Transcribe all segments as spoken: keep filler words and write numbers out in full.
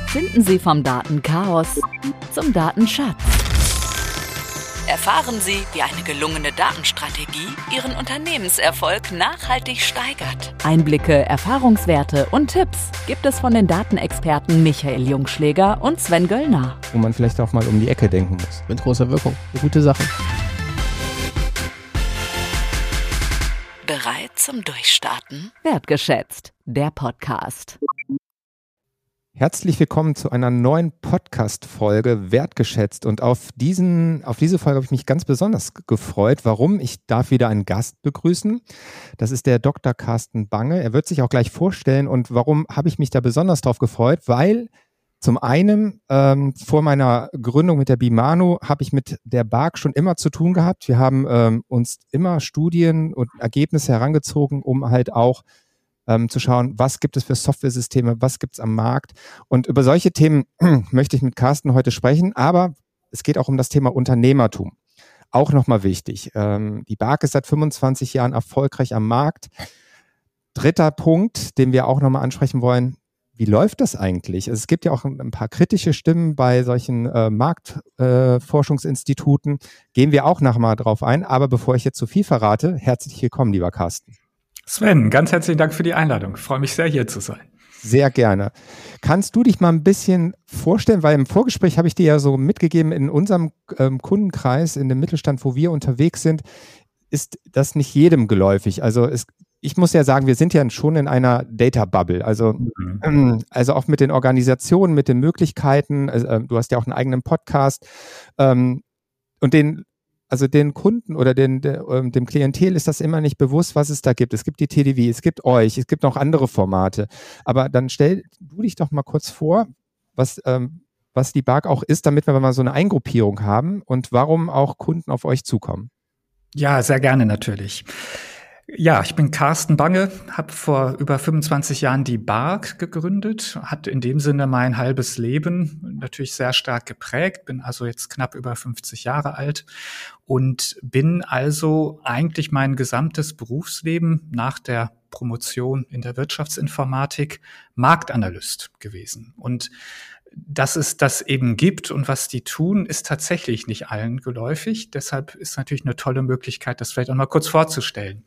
Finden Sie vom Datenchaos zum Datenschatz. Erfahren Sie, wie eine gelungene Datenstrategie Ihren Unternehmenserfolg nachhaltig steigert. Einblicke, Erfahrungswerte und Tipps gibt es von den Datenexperten Michael Jungschläger und Sven Göllner. Wo man vielleicht auch mal um die Ecke denken muss. Mit großer Wirkung. Eine gute Sache. Bereit zum Durchstarten? Wertgeschätzt, der Podcast. Herzlich willkommen zu einer neuen Podcast-Folge Wertgeschätzt. Und auf diesen, auf diese Folge habe ich mich ganz besonders gefreut. Warum? Ich darf wieder einen Gast begrüßen. Das ist der Doktor Carsten Bange. Er wird sich auch gleich vorstellen. Und warum habe ich mich da besonders drauf gefreut? Weil zum einen ähm, vor meiner Gründung mit der Bimano habe ich mit der B A G schon immer zu tun gehabt. Wir haben ähm, uns immer Studien und Ergebnisse herangezogen, um halt auch Ähm, zu schauen, was gibt es für Softwaresysteme, was gibt es am Markt. Und über solche Themen möchte ich mit Carsten heute sprechen, aber es geht auch um das Thema Unternehmertum. Auch nochmal wichtig. Ähm, die B A G ist seit fünfundzwanzig Jahren erfolgreich am Markt. Dritter Punkt, den wir auch nochmal ansprechen wollen, wie läuft das eigentlich? Also es gibt ja auch ein paar kritische Stimmen bei solchen äh, Marktforschungsinstituten. Äh, Gehen wir auch nachher mal drauf ein. Aber bevor ich jetzt zu viel verrate, herzlich willkommen, lieber Carsten. Sven, ganz herzlichen Dank für die Einladung. Ich freue mich sehr, hier zu sein. Sehr gerne. Kannst du dich mal ein bisschen vorstellen, weil im Vorgespräch habe ich dir ja so mitgegeben, in unserem ähm, Kundenkreis, in dem Mittelstand, wo wir unterwegs sind, ist das nicht jedem geläufig. Also es, ich muss ja sagen, wir sind ja schon in einer Data Bubble. Also, mhm. ähm, also auch mit den Organisationen, mit den Möglichkeiten. Also, äh, du hast ja auch einen eigenen Podcast ähm, und den Also den Kunden oder den, der, dem Klientel ist das immer nicht bewusst, was es da gibt. Es gibt die T D W, es gibt euch, es gibt noch andere Formate. Aber dann stell du dich doch mal kurz vor, was, ähm, was die B A G auch ist, damit wir mal so eine Eingruppierung haben und warum auch Kunden auf euch zukommen. Ja, sehr gerne natürlich. Ja, ich bin Carsten Bange, habe vor über fünfundzwanzig Jahren die B A G gegründet, hat in dem Sinne mein halbes Leben natürlich sehr stark geprägt, bin also jetzt knapp über fünfzig Jahre alt und bin also eigentlich mein gesamtes Berufsleben nach der Promotion in der Wirtschaftsinformatik Marktanalyst gewesen. Und dass es das eben gibt und was die tun, ist tatsächlich nicht allen geläufig. Deshalb ist natürlich eine tolle Möglichkeit, das vielleicht auch mal kurz vorzustellen.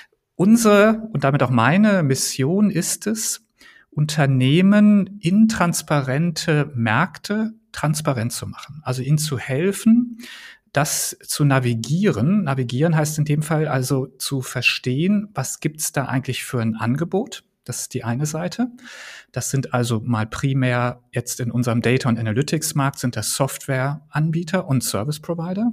Unsere und damit auch meine Mission ist es, Unternehmen in transparente Märkte transparent zu machen. Also ihnen zu helfen, das zu navigieren. Navigieren heißt in dem Fall also zu verstehen, was gibt's da eigentlich für ein Angebot. Das ist die eine Seite. Das sind also mal primär jetzt in unserem Data- und Analytics-Markt sind das Softwareanbieter und Service-Provider.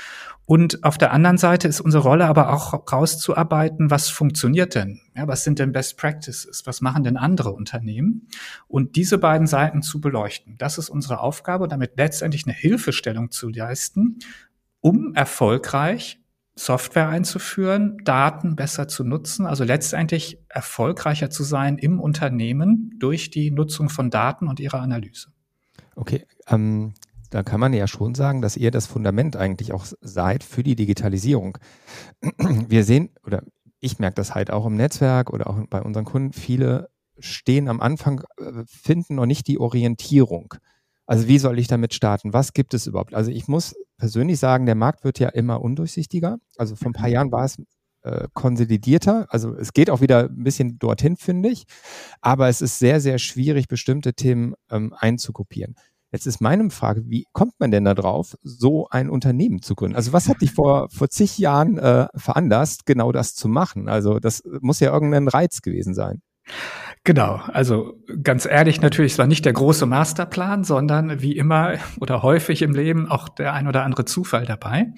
Und auf der anderen Seite ist unsere Rolle aber auch rauszuarbeiten, was funktioniert denn? Ja, was sind denn Best Practices? Was machen denn andere Unternehmen? Und diese beiden Seiten zu beleuchten. Das ist unsere Aufgabe, damit letztendlich eine Hilfestellung zu leisten, um erfolgreich Software einzuführen, Daten besser zu nutzen, also letztendlich erfolgreicher zu sein im Unternehmen durch die Nutzung von Daten und ihre Analyse. Okay, ähm, da kann man ja schon sagen, dass ihr das Fundament eigentlich auch seid für die Digitalisierung. Wir sehen, oder ich merke das halt auch im Netzwerk oder auch bei unseren Kunden, viele stehen am Anfang, finden noch nicht die Orientierung. Also wie soll ich damit starten? Was gibt es überhaupt? Also ich muss persönlich sagen, der Markt wird ja immer undurchsichtiger. Also vor ein paar Jahren war es äh, konsolidierter. Also es geht auch wieder ein bisschen dorthin, finde ich. Aber es ist sehr, sehr schwierig, bestimmte Themen ähm, einzukopieren. Jetzt ist meine Frage, wie kommt man denn da drauf, so ein Unternehmen zu gründen? Also was hat dich vor, vor zig Jahren äh, veranlasst, genau das zu machen? Also das muss ja irgendein Reiz gewesen sein. Genau, also ganz ehrlich natürlich, es war nicht der große Masterplan, sondern wie immer oder häufig im Leben auch der ein oder andere Zufall dabei.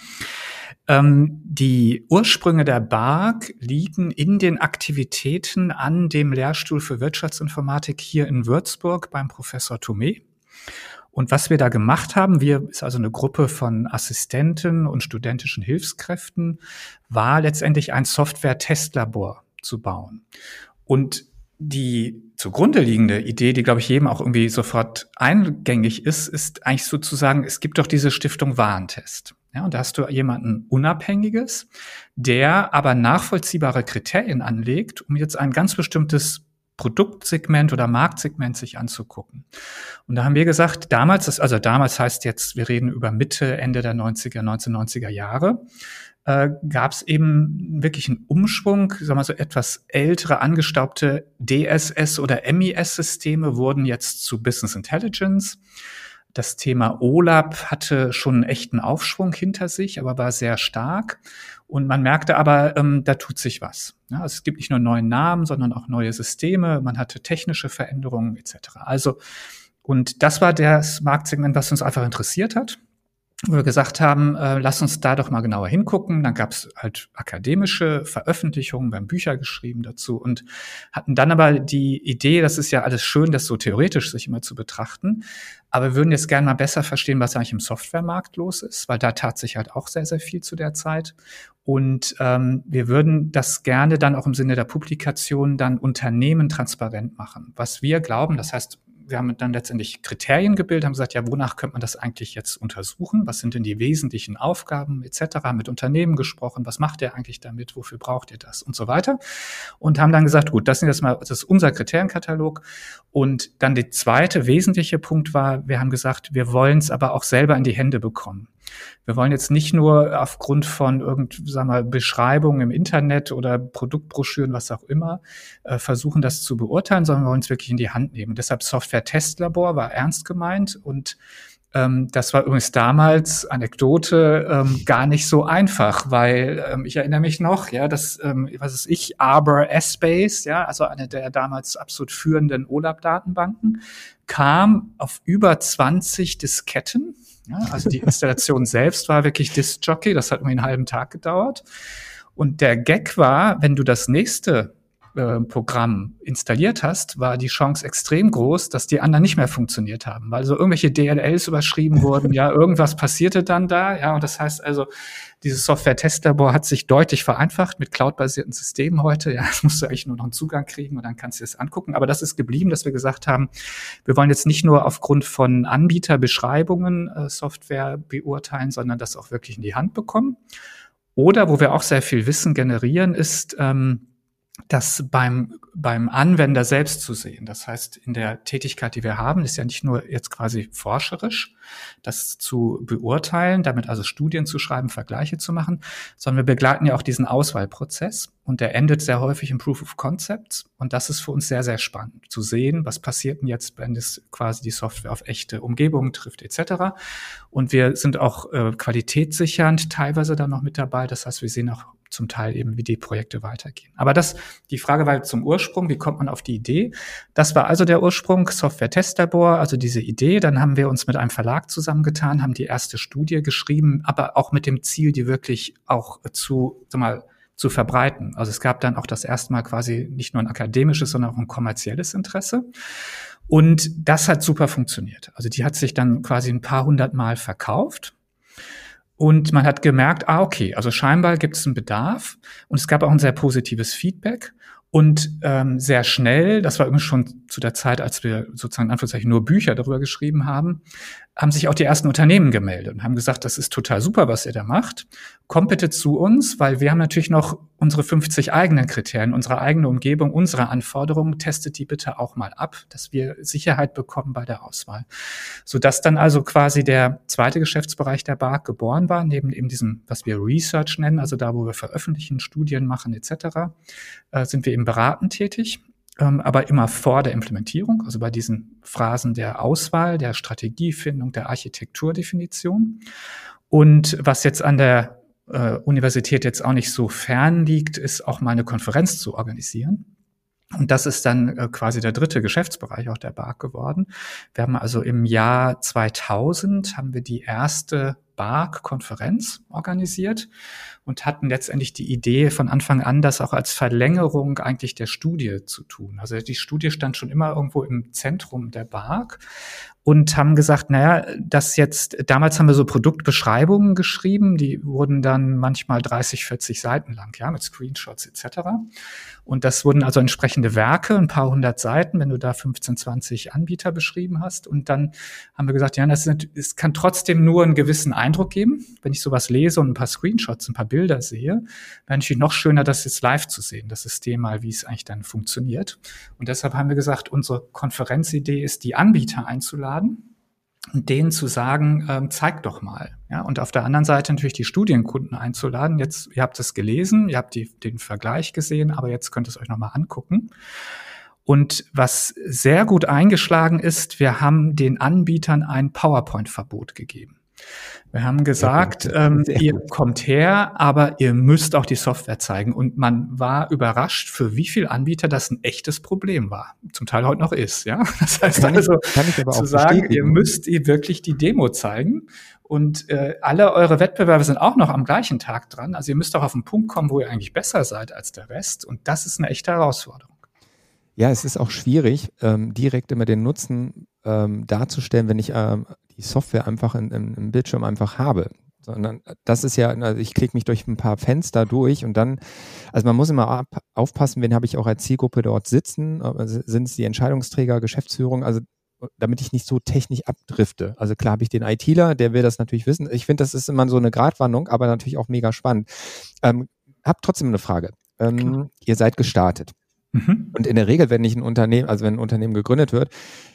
Ähm, die Ursprünge der B A G liegen in den Aktivitäten an dem Lehrstuhl für Wirtschaftsinformatik hier in Würzburg beim Professor Thomé. Und was wir da gemacht haben, wir ist also eine Gruppe von Assistenten und studentischen Hilfskräften, war letztendlich ein Software-Testlabor zu bauen. Und die zugrunde liegende Idee, die, glaube ich, jedem auch irgendwie sofort eingängig ist, ist eigentlich sozusagen, es gibt doch diese Stiftung Warentest. Ja, und da hast du jemanden Unabhängiges, der aber nachvollziehbare Kriterien anlegt, um jetzt ein ganz bestimmtes Produktsegment oder Marktsegment sich anzugucken. Und da haben wir gesagt, damals, das, also damals heißt jetzt, wir reden über Mitte, Ende der neunziger, neunzehnhundertneunziger Jahre, äh, gab es eben wirklich einen Umschwung, sagen wir mal so etwas ältere, angestaubte D S S- oder M I S-Systeme wurden jetzt zu Business Intelligence. Das Thema O L A P hatte schon einen echten Aufschwung hinter sich, aber war sehr stark. Und man merkte aber, ähm, da tut sich was. Ja, also es gibt nicht nur neue Namen, sondern auch neue Systeme. Man hatte technische Veränderungen et cetera. Also, und das war das Marktsegment, was uns einfach interessiert hat, wo wir gesagt haben, äh, lass uns da doch mal genauer hingucken. Dann gab es halt akademische Veröffentlichungen, wir haben Bücher geschrieben dazu und hatten dann aber die Idee, das ist ja alles schön, das so theoretisch sich immer zu betrachten, aber wir würden jetzt gerne mal besser verstehen, was eigentlich im Softwaremarkt los ist, weil da tat sich halt auch sehr, sehr viel zu der Zeit. Und ähm, wir würden das gerne dann auch im Sinne der Publikation dann Unternehmen transparent machen. Was wir glauben, das heißt, wir haben dann letztendlich Kriterien gebildet, haben gesagt, ja, wonach könnte man das eigentlich jetzt untersuchen? Was sind denn die wesentlichen Aufgaben et cetera? Mit Unternehmen gesprochen, was macht ihr eigentlich damit? Wofür braucht ihr das? Und so weiter. Und haben dann gesagt, gut, das sind jetzt mal, das ist unser Kriterienkatalog. Und dann der zweite wesentliche Punkt war, wir haben gesagt, wir wollen es aber auch selber in die Hände bekommen. Wir wollen jetzt nicht nur aufgrund von irgend, sagen wir, Beschreibungen im Internet oder Produktbroschüren, was auch immer, äh, versuchen, das zu beurteilen, sondern wir wollen es wirklich in die Hand nehmen. Und deshalb Software-Testlabor war ernst gemeint und ähm, das war übrigens damals, Anekdote, ähm, gar nicht so einfach, weil ähm, ich erinnere mich noch, ja, das, ähm, was ist ich, Arbor Essbase, ja, also eine der damals absolut führenden O L A P-Datenbanken, kam auf über zwanzig Disketten. Ja, also die Installation selbst war wirklich Diskjockey, das hat mir einen halben Tag gedauert. Und der Gag war, wenn du das nächste äh, Programm installiert hast, war die Chance extrem groß, dass die anderen nicht mehr funktioniert haben, weil so irgendwelche D L Ls überschrieben wurden, ja, irgendwas passierte dann da, ja, und das heißt also, dieses Software-Testlabor hat sich deutlich vereinfacht mit cloud-basierten Systemen heute. Ja, das musst du eigentlich nur noch einen Zugang kriegen und dann kannst du es angucken. Aber das ist geblieben, dass wir gesagt haben, wir wollen jetzt nicht nur aufgrund von Anbieterbeschreibungen äh, Software beurteilen, sondern das auch wirklich in die Hand bekommen. Oder wo wir auch sehr viel Wissen generieren, ist ähm, das beim beim Anwender selbst zu sehen. Das heißt, in der Tätigkeit, die wir haben, ist ja nicht nur jetzt quasi forscherisch, das zu beurteilen, damit also Studien zu schreiben, Vergleiche zu machen, sondern wir begleiten ja auch diesen Auswahlprozess und der endet sehr häufig im Proof of Concepts und das ist für uns sehr, sehr spannend zu sehen, was passiert denn jetzt, wenn es quasi die Software auf echte Umgebungen trifft et cetera. Und wir sind auch äh, qualitätssichernd teilweise dann noch mit dabei, das heißt, wir sehen auch zum Teil eben, wie die Projekte weitergehen. Aber das, die Frage war zum Ursprung, wie kommt man auf die Idee? Das war also der Ursprung, Software-Testlabor, also diese Idee. Dann haben wir uns mit einem Verlag zusammengetan, haben die erste Studie geschrieben, aber auch mit dem Ziel, die wirklich auch zu, sag mal, zu verbreiten. Also es gab dann auch das erste Mal quasi nicht nur ein akademisches, sondern auch ein kommerzielles Interesse. Und das hat super funktioniert. Also die hat sich dann quasi ein paar hundert Mal verkauft. Und man hat gemerkt, ah, okay, also scheinbar gibt es einen Bedarf und es gab auch ein sehr positives Feedback und ähm, sehr schnell, das war übrigens schon zu der Zeit, als wir sozusagen in Anführungszeichen nur Bücher darüber geschrieben haben, haben sich auch die ersten Unternehmen gemeldet und haben gesagt, das ist total super, was ihr da macht. Kommt bitte zu uns, weil wir haben natürlich noch unsere fünfzig eigenen Kriterien, unsere eigene Umgebung, unsere Anforderungen, testet die bitte auch mal ab, dass wir Sicherheit bekommen bei der Auswahl. Sodass dann also quasi der zweite Geschäftsbereich der B A K geboren war, neben eben diesem, was wir Research nennen, also da, wo wir veröffentlichen, Studien machen et cetera, äh, sind wir eben beratend tätig. Aber immer vor der Implementierung, also bei diesen Phrasen der Auswahl, der Strategiefindung, der Architekturdefinition. Und was jetzt an der äh, Universität jetzt auch nicht so fern liegt, ist auch mal eine Konferenz zu organisieren. Und das ist dann äh, quasi der dritte Geschäftsbereich auch der B A K geworden. Wir haben also im Jahr zweitausend haben wir die erste B A K-Konferenz organisiert und hatten letztendlich die Idee von Anfang an, das auch als Verlängerung eigentlich der Studie zu tun. Also die Studie stand schon immer irgendwo im Zentrum der B A K und haben gesagt, naja, das jetzt, damals haben wir so Produktbeschreibungen geschrieben, die wurden dann manchmal dreißig, vierzig Seiten lang, ja, mit Screenshots et cetera. Und das wurden also entsprechende Werke, ein paar hundert Seiten, wenn du da fünfzehn, zwanzig Anbieter beschrieben hast. Und dann haben wir gesagt, ja, das ist, es kann trotzdem nur einen gewissen Eindruck geben, wenn ich sowas lese und ein paar Screenshots, ein paar Bilder sehe, wäre natürlich noch schöner, das jetzt live zu sehen, das System mal, wie es eigentlich dann funktioniert. Und deshalb haben wir gesagt, unsere Konferenzidee ist, die Anbieter einzuladen und denen zu sagen, ähm, zeig doch mal. Ja, und auf der anderen Seite natürlich die Studienkunden einzuladen. Jetzt, ihr habt es gelesen, ihr habt die, den Vergleich gesehen, aber jetzt könnt ihr es euch nochmal angucken. Und was sehr gut eingeschlagen ist, wir haben den Anbietern ein PowerPoint-Verbot gegeben. Wir haben gesagt, ähm, ihr kommt her, aber ihr müsst auch die Software zeigen. Und man war überrascht, für wie viele Anbieter das ein echtes Problem war. Zum Teil heute noch ist, ja. Das heißt kann also, ich, kann ich aber zu auch sagen, ihr müsst ihr wirklich die Demo zeigen. Und äh, alle eure Wettbewerber sind auch noch am gleichen Tag dran. Also ihr müsst auch auf den Punkt kommen, wo ihr eigentlich besser seid als der Rest. Und das ist eine echte Herausforderung. Ja, es ist auch schwierig, ähm, direkt immer den Nutzen ähm, darzustellen, wenn ich ähm, die Software einfach in, in, im Bildschirm einfach habe. Sondern das ist ja, also ich klicke mich durch ein paar Fenster durch und dann, also man muss immer ab, aufpassen, wen habe ich auch als Zielgruppe dort sitzen, sind es die Entscheidungsträger, Geschäftsführung, also damit ich nicht so technisch abdrifte. Also klar habe ich den ITler, der will das natürlich wissen. Ich finde, das ist immer so eine Gratwanderung, aber natürlich auch mega spannend. Ähm, hab trotzdem eine Frage. Ähm, ihr seid gestartet. Mhm. Und in der Regel, wenn nicht ein Unternehmen, also wenn ein Unternehmen gegründet wird,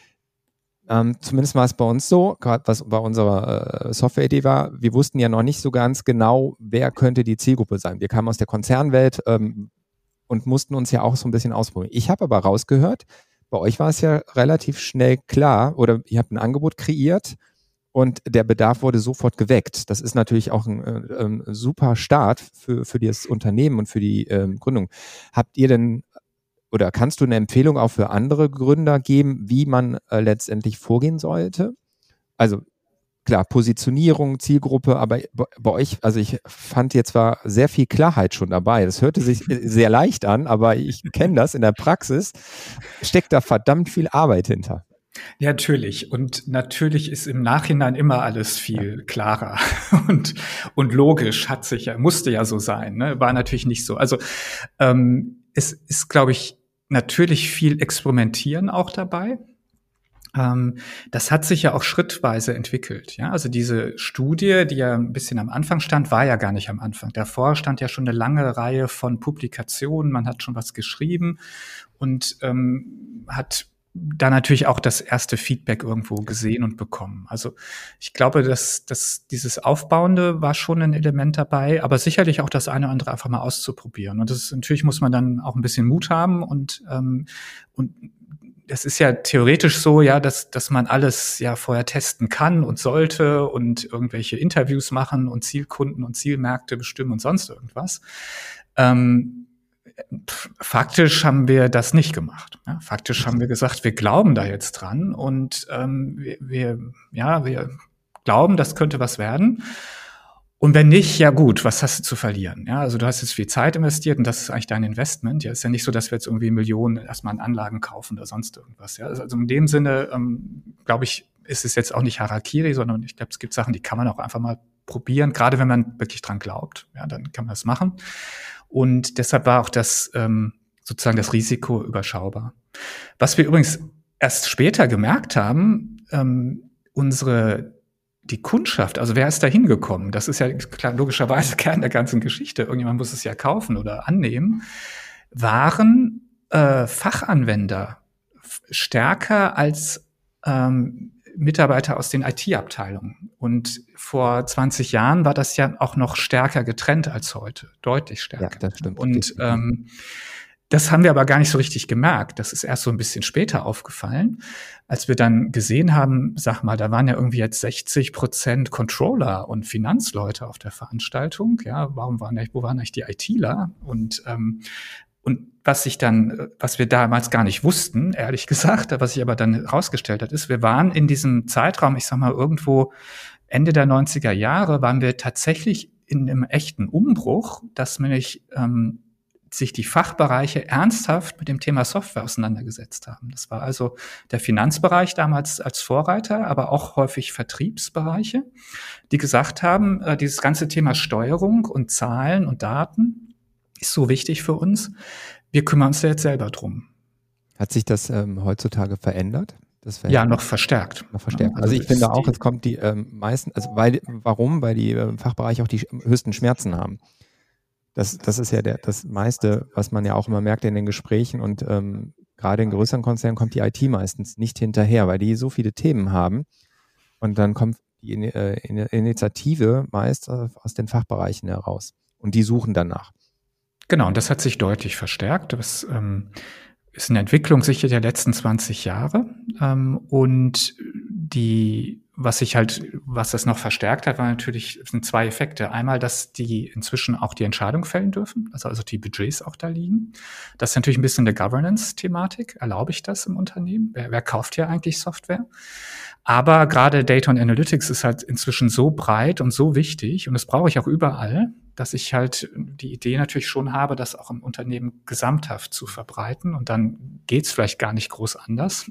ähm, zumindest war es bei uns so, gerade was bei unserer äh, Software-Idee war, wir wussten ja noch nicht so ganz genau, wer könnte die Zielgruppe sein. Wir kamen aus der Konzernwelt ähm, und mussten uns ja auch so ein bisschen ausprobieren. Ich habe aber rausgehört, bei euch war es ja relativ schnell klar, oder ihr habt ein Angebot kreiert und der Bedarf wurde sofort geweckt. Das ist natürlich auch ein äh, äh, super Start für, für das Unternehmen und für die ähm, Gründung. Habt ihr denn oder kannst du eine Empfehlung auch für andere Gründer geben, wie man äh, letztendlich vorgehen sollte? Also klar, Positionierung, Zielgruppe, aber bei, bei euch, also ich fand jetzt zwar sehr viel Klarheit schon dabei. Das hörte sich sehr leicht an, aber ich kenne das in der Praxis, steckt da verdammt viel Arbeit hinter. Ja, natürlich. Und natürlich ist im Nachhinein immer alles viel klarer und, und logisch, hat sich ja, musste ja so sein, ne? War natürlich nicht so. Also, ähm, es ist, glaube ich, natürlich viel Experimentieren auch dabei. Ähm, das hat sich ja auch schrittweise entwickelt. Ja, also diese Studie, die ja ein bisschen am Anfang stand, war ja gar nicht am Anfang. Davor stand ja schon eine lange Reihe von Publikationen. Man hat schon was geschrieben und ähm, hat da natürlich auch das erste Feedback irgendwo gesehen und bekommen. Also ich glaube, dass, dass dieses Aufbauende war schon ein Element dabei, aber sicherlich auch das eine oder andere einfach mal auszuprobieren. Und das ist, natürlich muss man dann auch ein bisschen Mut haben und ähm, und das ist ja theoretisch so, ja, dass dass man alles ja vorher testen kann und sollte und irgendwelche Interviews machen und Zielkunden und Zielmärkte bestimmen und sonst irgendwas. Ähm, Faktisch haben wir das nicht gemacht. Ja, faktisch haben wir gesagt, wir glauben da jetzt dran und ähm, wir, wir, ja, wir glauben, das könnte was werden. Und wenn nicht, ja gut, was hast du zu verlieren? Ja, also du hast jetzt viel Zeit investiert und das ist eigentlich dein Investment. Ja, ist ja nicht so, dass wir jetzt irgendwie Millionen erstmal an Anlagen kaufen oder sonst irgendwas. Ja, also in dem Sinne, ähm, glaube ich, ist es jetzt auch nicht Harakiri, sondern ich glaube, es gibt Sachen, die kann man auch einfach mal probieren. Gerade wenn man wirklich dran glaubt, ja, dann kann man das machen. Und deshalb war auch das ähm, sozusagen das Risiko überschaubar. Was wir übrigens erst später gemerkt haben, ähm, unsere die Kundschaft, also wer ist da hingekommen? Das ist ja klar, logischerweise Kern der ganzen Geschichte. Irgendjemand muss es ja kaufen oder annehmen. Waren äh, Fachanwender stärker als ähm, Mitarbeiter aus den I T-Abteilungen. Und vor zwanzig Jahren war das ja auch noch stärker getrennt als heute. Deutlich stärker. Ja, das stimmt. Und ähm, das haben wir aber gar nicht so richtig gemerkt. Das ist erst so ein bisschen später aufgefallen, als wir dann gesehen haben, sag mal, da waren ja irgendwie jetzt sechzig Prozent Controller und Finanzleute auf der Veranstaltung. Ja, warum waren eigentlich, wo waren eigentlich die ITler? Und ähm, Und was sich dann, was wir damals gar nicht wussten, ehrlich gesagt, was sich aber dann herausgestellt hat, ist, wir waren in diesem Zeitraum, ich sag mal irgendwo Ende der neunziger Jahre, waren wir tatsächlich in einem echten Umbruch, dass nämlich ähm, sich die Fachbereiche ernsthaft mit dem Thema Software auseinandergesetzt haben. Das war also der Finanzbereich damals als Vorreiter, aber auch häufig Vertriebsbereiche, die gesagt haben, äh, dieses ganze Thema Steuerung und Zahlen und Daten ist so wichtig für uns. Wir kümmern uns da jetzt selber drum. Hat sich das ähm, heutzutage verändert? Das ja, noch verstärkt. Noch verstärkt. Also, also ich finde auch, es kommt die ähm, meisten, also weil, warum? Weil die äh, Fachbereiche auch die höchsten Schmerzen haben. das, das ist ja der, das meiste, was man ja auch immer merkt in den Gesprächen und ähm, gerade in größeren Konzernen kommt die I T meistens nicht hinterher, weil die so viele Themen haben und dann kommt die äh, Initiative meist äh, aus den Fachbereichen heraus und die suchen danach. Genau, und das hat sich deutlich verstärkt. Das ähm, ist eine Entwicklung sicher der letzten zwanzig Jahre ähm, und die Was sich halt, was das noch verstärkt hat, war natürlich, sind zwei Effekte. Einmal, dass die inzwischen auch die Entscheidung fällen dürfen, also, also die Budgets auch da liegen. Das ist natürlich ein bisschen eine Governance-Thematik. Erlaube ich das im Unternehmen? Wer, wer kauft hier eigentlich Software? Aber gerade Data und Analytics ist halt inzwischen so breit und so wichtig und das brauche ich auch überall, dass ich halt die Idee natürlich schon habe, das auch im Unternehmen gesamthaft zu verbreiten und dann geht's vielleicht gar nicht groß anders.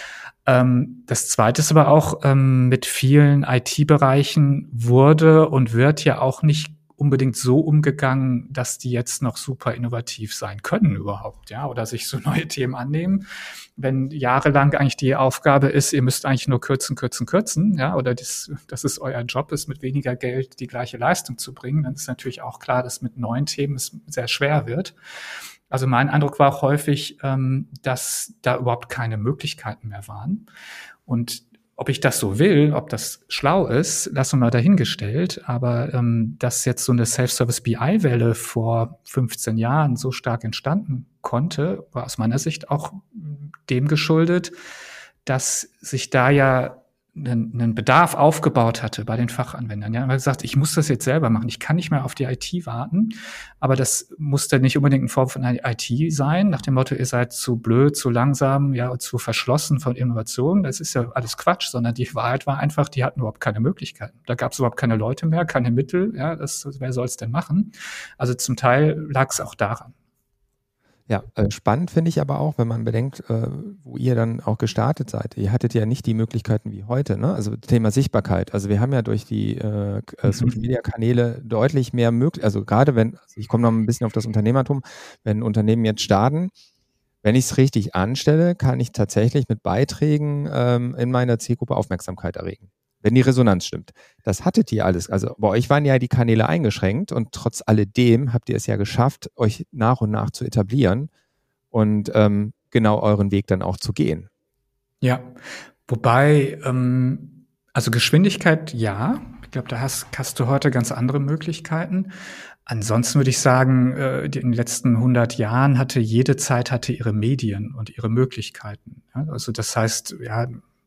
Das Zweite ist aber auch, mit vielen I T-Bereichen wurde und wird ja auch nicht unbedingt so umgegangen, dass die jetzt noch super innovativ sein können überhaupt, ja, oder sich so neue Themen annehmen. Wenn jahrelang eigentlich die Aufgabe ist, ihr müsst eigentlich nur kürzen, kürzen, kürzen, ja, oder das, das ist euer Job, ist mit weniger Geld die gleiche Leistung zu bringen, dann ist natürlich auch klar, dass mit neuen Themen es sehr schwer wird. Also mein Eindruck war auch häufig, ähm, dass da überhaupt keine Möglichkeiten mehr waren. Und ob ich das so will, ob das schlau ist, lassen wir mal dahingestellt. Aber ähm, dass jetzt so eine Self-Service-B I-Welle vor fünfzehn Jahren so stark entstanden konnte, war aus meiner Sicht auch dem geschuldet, dass sich da ja einen, einen Bedarf aufgebaut hatte bei den Fachanwendern. Ja, man hat gesagt, ich muss das jetzt selber machen. Ich kann nicht mehr auf die I T warten. Aber das muss dann nicht unbedingt in Form von einer I T sein, nach dem Motto, ihr seid zu blöd, zu langsam, ja, zu verschlossen von Innovationen. Das ist ja alles Quatsch, sondern die Wahrheit war einfach, die hatten überhaupt keine Möglichkeiten. Da gab es überhaupt keine Leute mehr, keine Mittel. Ja, das, wer soll es denn machen? Also zum Teil lag es auch daran. Ja, äh, spannend finde ich aber auch, wenn man bedenkt, äh, wo ihr dann auch gestartet seid. Ihr hattet ja nicht die Möglichkeiten wie heute, ne? Also Thema Sichtbarkeit. Also wir haben ja durch die äh, mhm. Social-Media-Kanäle deutlich mehr möglich, also gerade wenn, also ich komme noch ein bisschen auf das Unternehmertum, wenn Unternehmen jetzt starten, wenn ich es richtig anstelle, kann ich tatsächlich mit Beiträgen ähm, in meiner Zielgruppe Aufmerksamkeit erregen. Wenn die Resonanz stimmt. Das hattet ihr alles. Also bei euch waren ja die Kanäle eingeschränkt und trotz alledem habt ihr es ja geschafft, euch nach und nach zu etablieren und ähm, genau euren Weg dann auch zu gehen. Ja, wobei, ähm, also Geschwindigkeit, ja. Ich glaube, da hast, hast du heute ganz andere Möglichkeiten. Ansonsten würde ich sagen, äh, in den letzten hundert Jahren hatte jede Zeit hatte ihre Medien und ihre Möglichkeiten. Ja? Also das heißt, ja,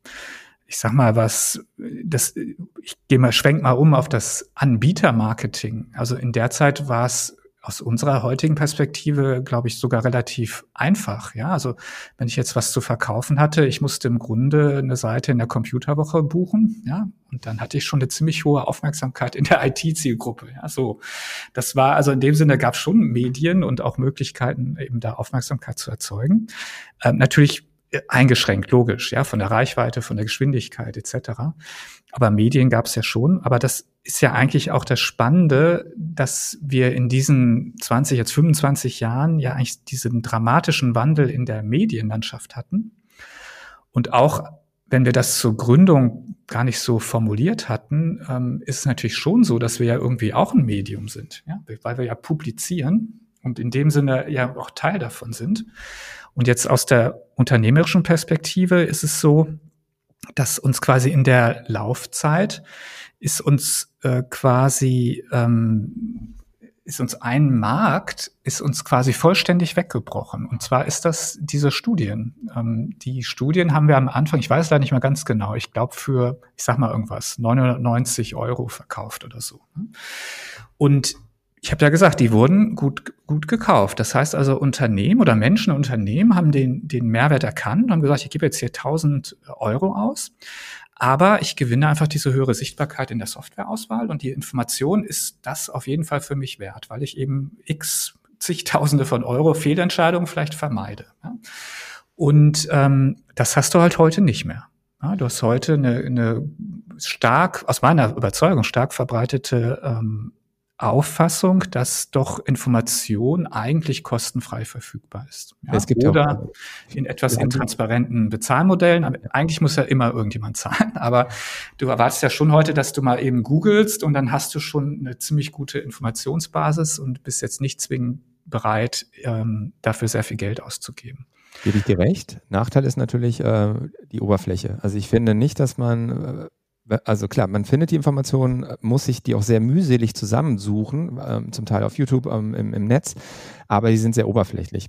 ich sag mal was, das, ich gehe mal, schwenk mal um auf das Anbietermarketing. Also in der Zeit war es aus unserer heutigen Perspektive, glaube ich, sogar relativ einfach. Ja, also wenn ich jetzt was zu verkaufen hatte, ich musste im Grunde eine Seite in der Computerwoche buchen, ja, und dann hatte ich schon eine ziemlich hohe Aufmerksamkeit in der I T-Zielgruppe. Ja, so. Das war, also in dem Sinne gab es schon Medien und auch Möglichkeiten, eben da Aufmerksamkeit zu erzeugen. Ähm, natürlich eingeschränkt, logisch, ja, von der Reichweite, von der Geschwindigkeit et cetera. Aber Medien gab es ja schon. Aber das ist ja eigentlich auch das Spannende, dass wir in diesen zwanzig, jetzt fünfundzwanzig Jahren ja eigentlich diesen dramatischen Wandel in der Medienlandschaft hatten. Und auch wenn wir das zur Gründung gar nicht so formuliert hatten, ähm, ist es natürlich schon so, dass wir ja irgendwie auch ein Medium sind, ja, weil wir ja publizieren und in dem Sinne ja auch Teil davon sind. Und jetzt aus der unternehmerischen Perspektive ist es so, dass uns quasi in der Laufzeit ist uns äh, quasi ähm, ist uns ein Markt ist uns quasi vollständig weggebrochen. Und zwar ist das diese Studien. Ähm, die Studien haben wir am Anfang, ich weiß leider nicht mehr ganz genau, ich glaube für, ich sag mal irgendwas, neunhundertneunzig Euro verkauft oder so. Und ich habe ja gesagt, die wurden gut gut gekauft. Das heißt also, Unternehmen oder Menschen, Unternehmen haben den den Mehrwert erkannt und haben gesagt, ich gebe jetzt hier tausend Euro aus, aber ich gewinne einfach diese höhere Sichtbarkeit in der Softwareauswahl und die Information ist das auf jeden Fall für mich wert, weil ich eben x zigtausende von Euro Fehlentscheidungen vielleicht vermeide. Ja? Und ähm, das hast du halt heute nicht mehr. Ja, du hast heute eine, eine stark, aus meiner Überzeugung stark verbreitete ähm, Auffassung, dass doch Information eigentlich kostenfrei verfügbar ist. Ja, es gibt oder auch, in etwas intransparenten Bezahlmodellen. Aber eigentlich muss ja immer irgendjemand zahlen. Aber du erwartest ja schon heute, dass du mal eben googelst und dann hast du schon eine ziemlich gute Informationsbasis und bist jetzt nicht zwingend bereit, ähm, dafür sehr viel Geld auszugeben. Gebe ich dir recht. Nachteil ist natürlich äh, die Oberfläche. Also ich finde nicht, dass man... Äh, Also klar, man findet die Informationen, muss sich die auch sehr mühselig zusammensuchen, ähm, zum Teil auf YouTube, ähm, im, im Netz, aber die sind sehr oberflächlich.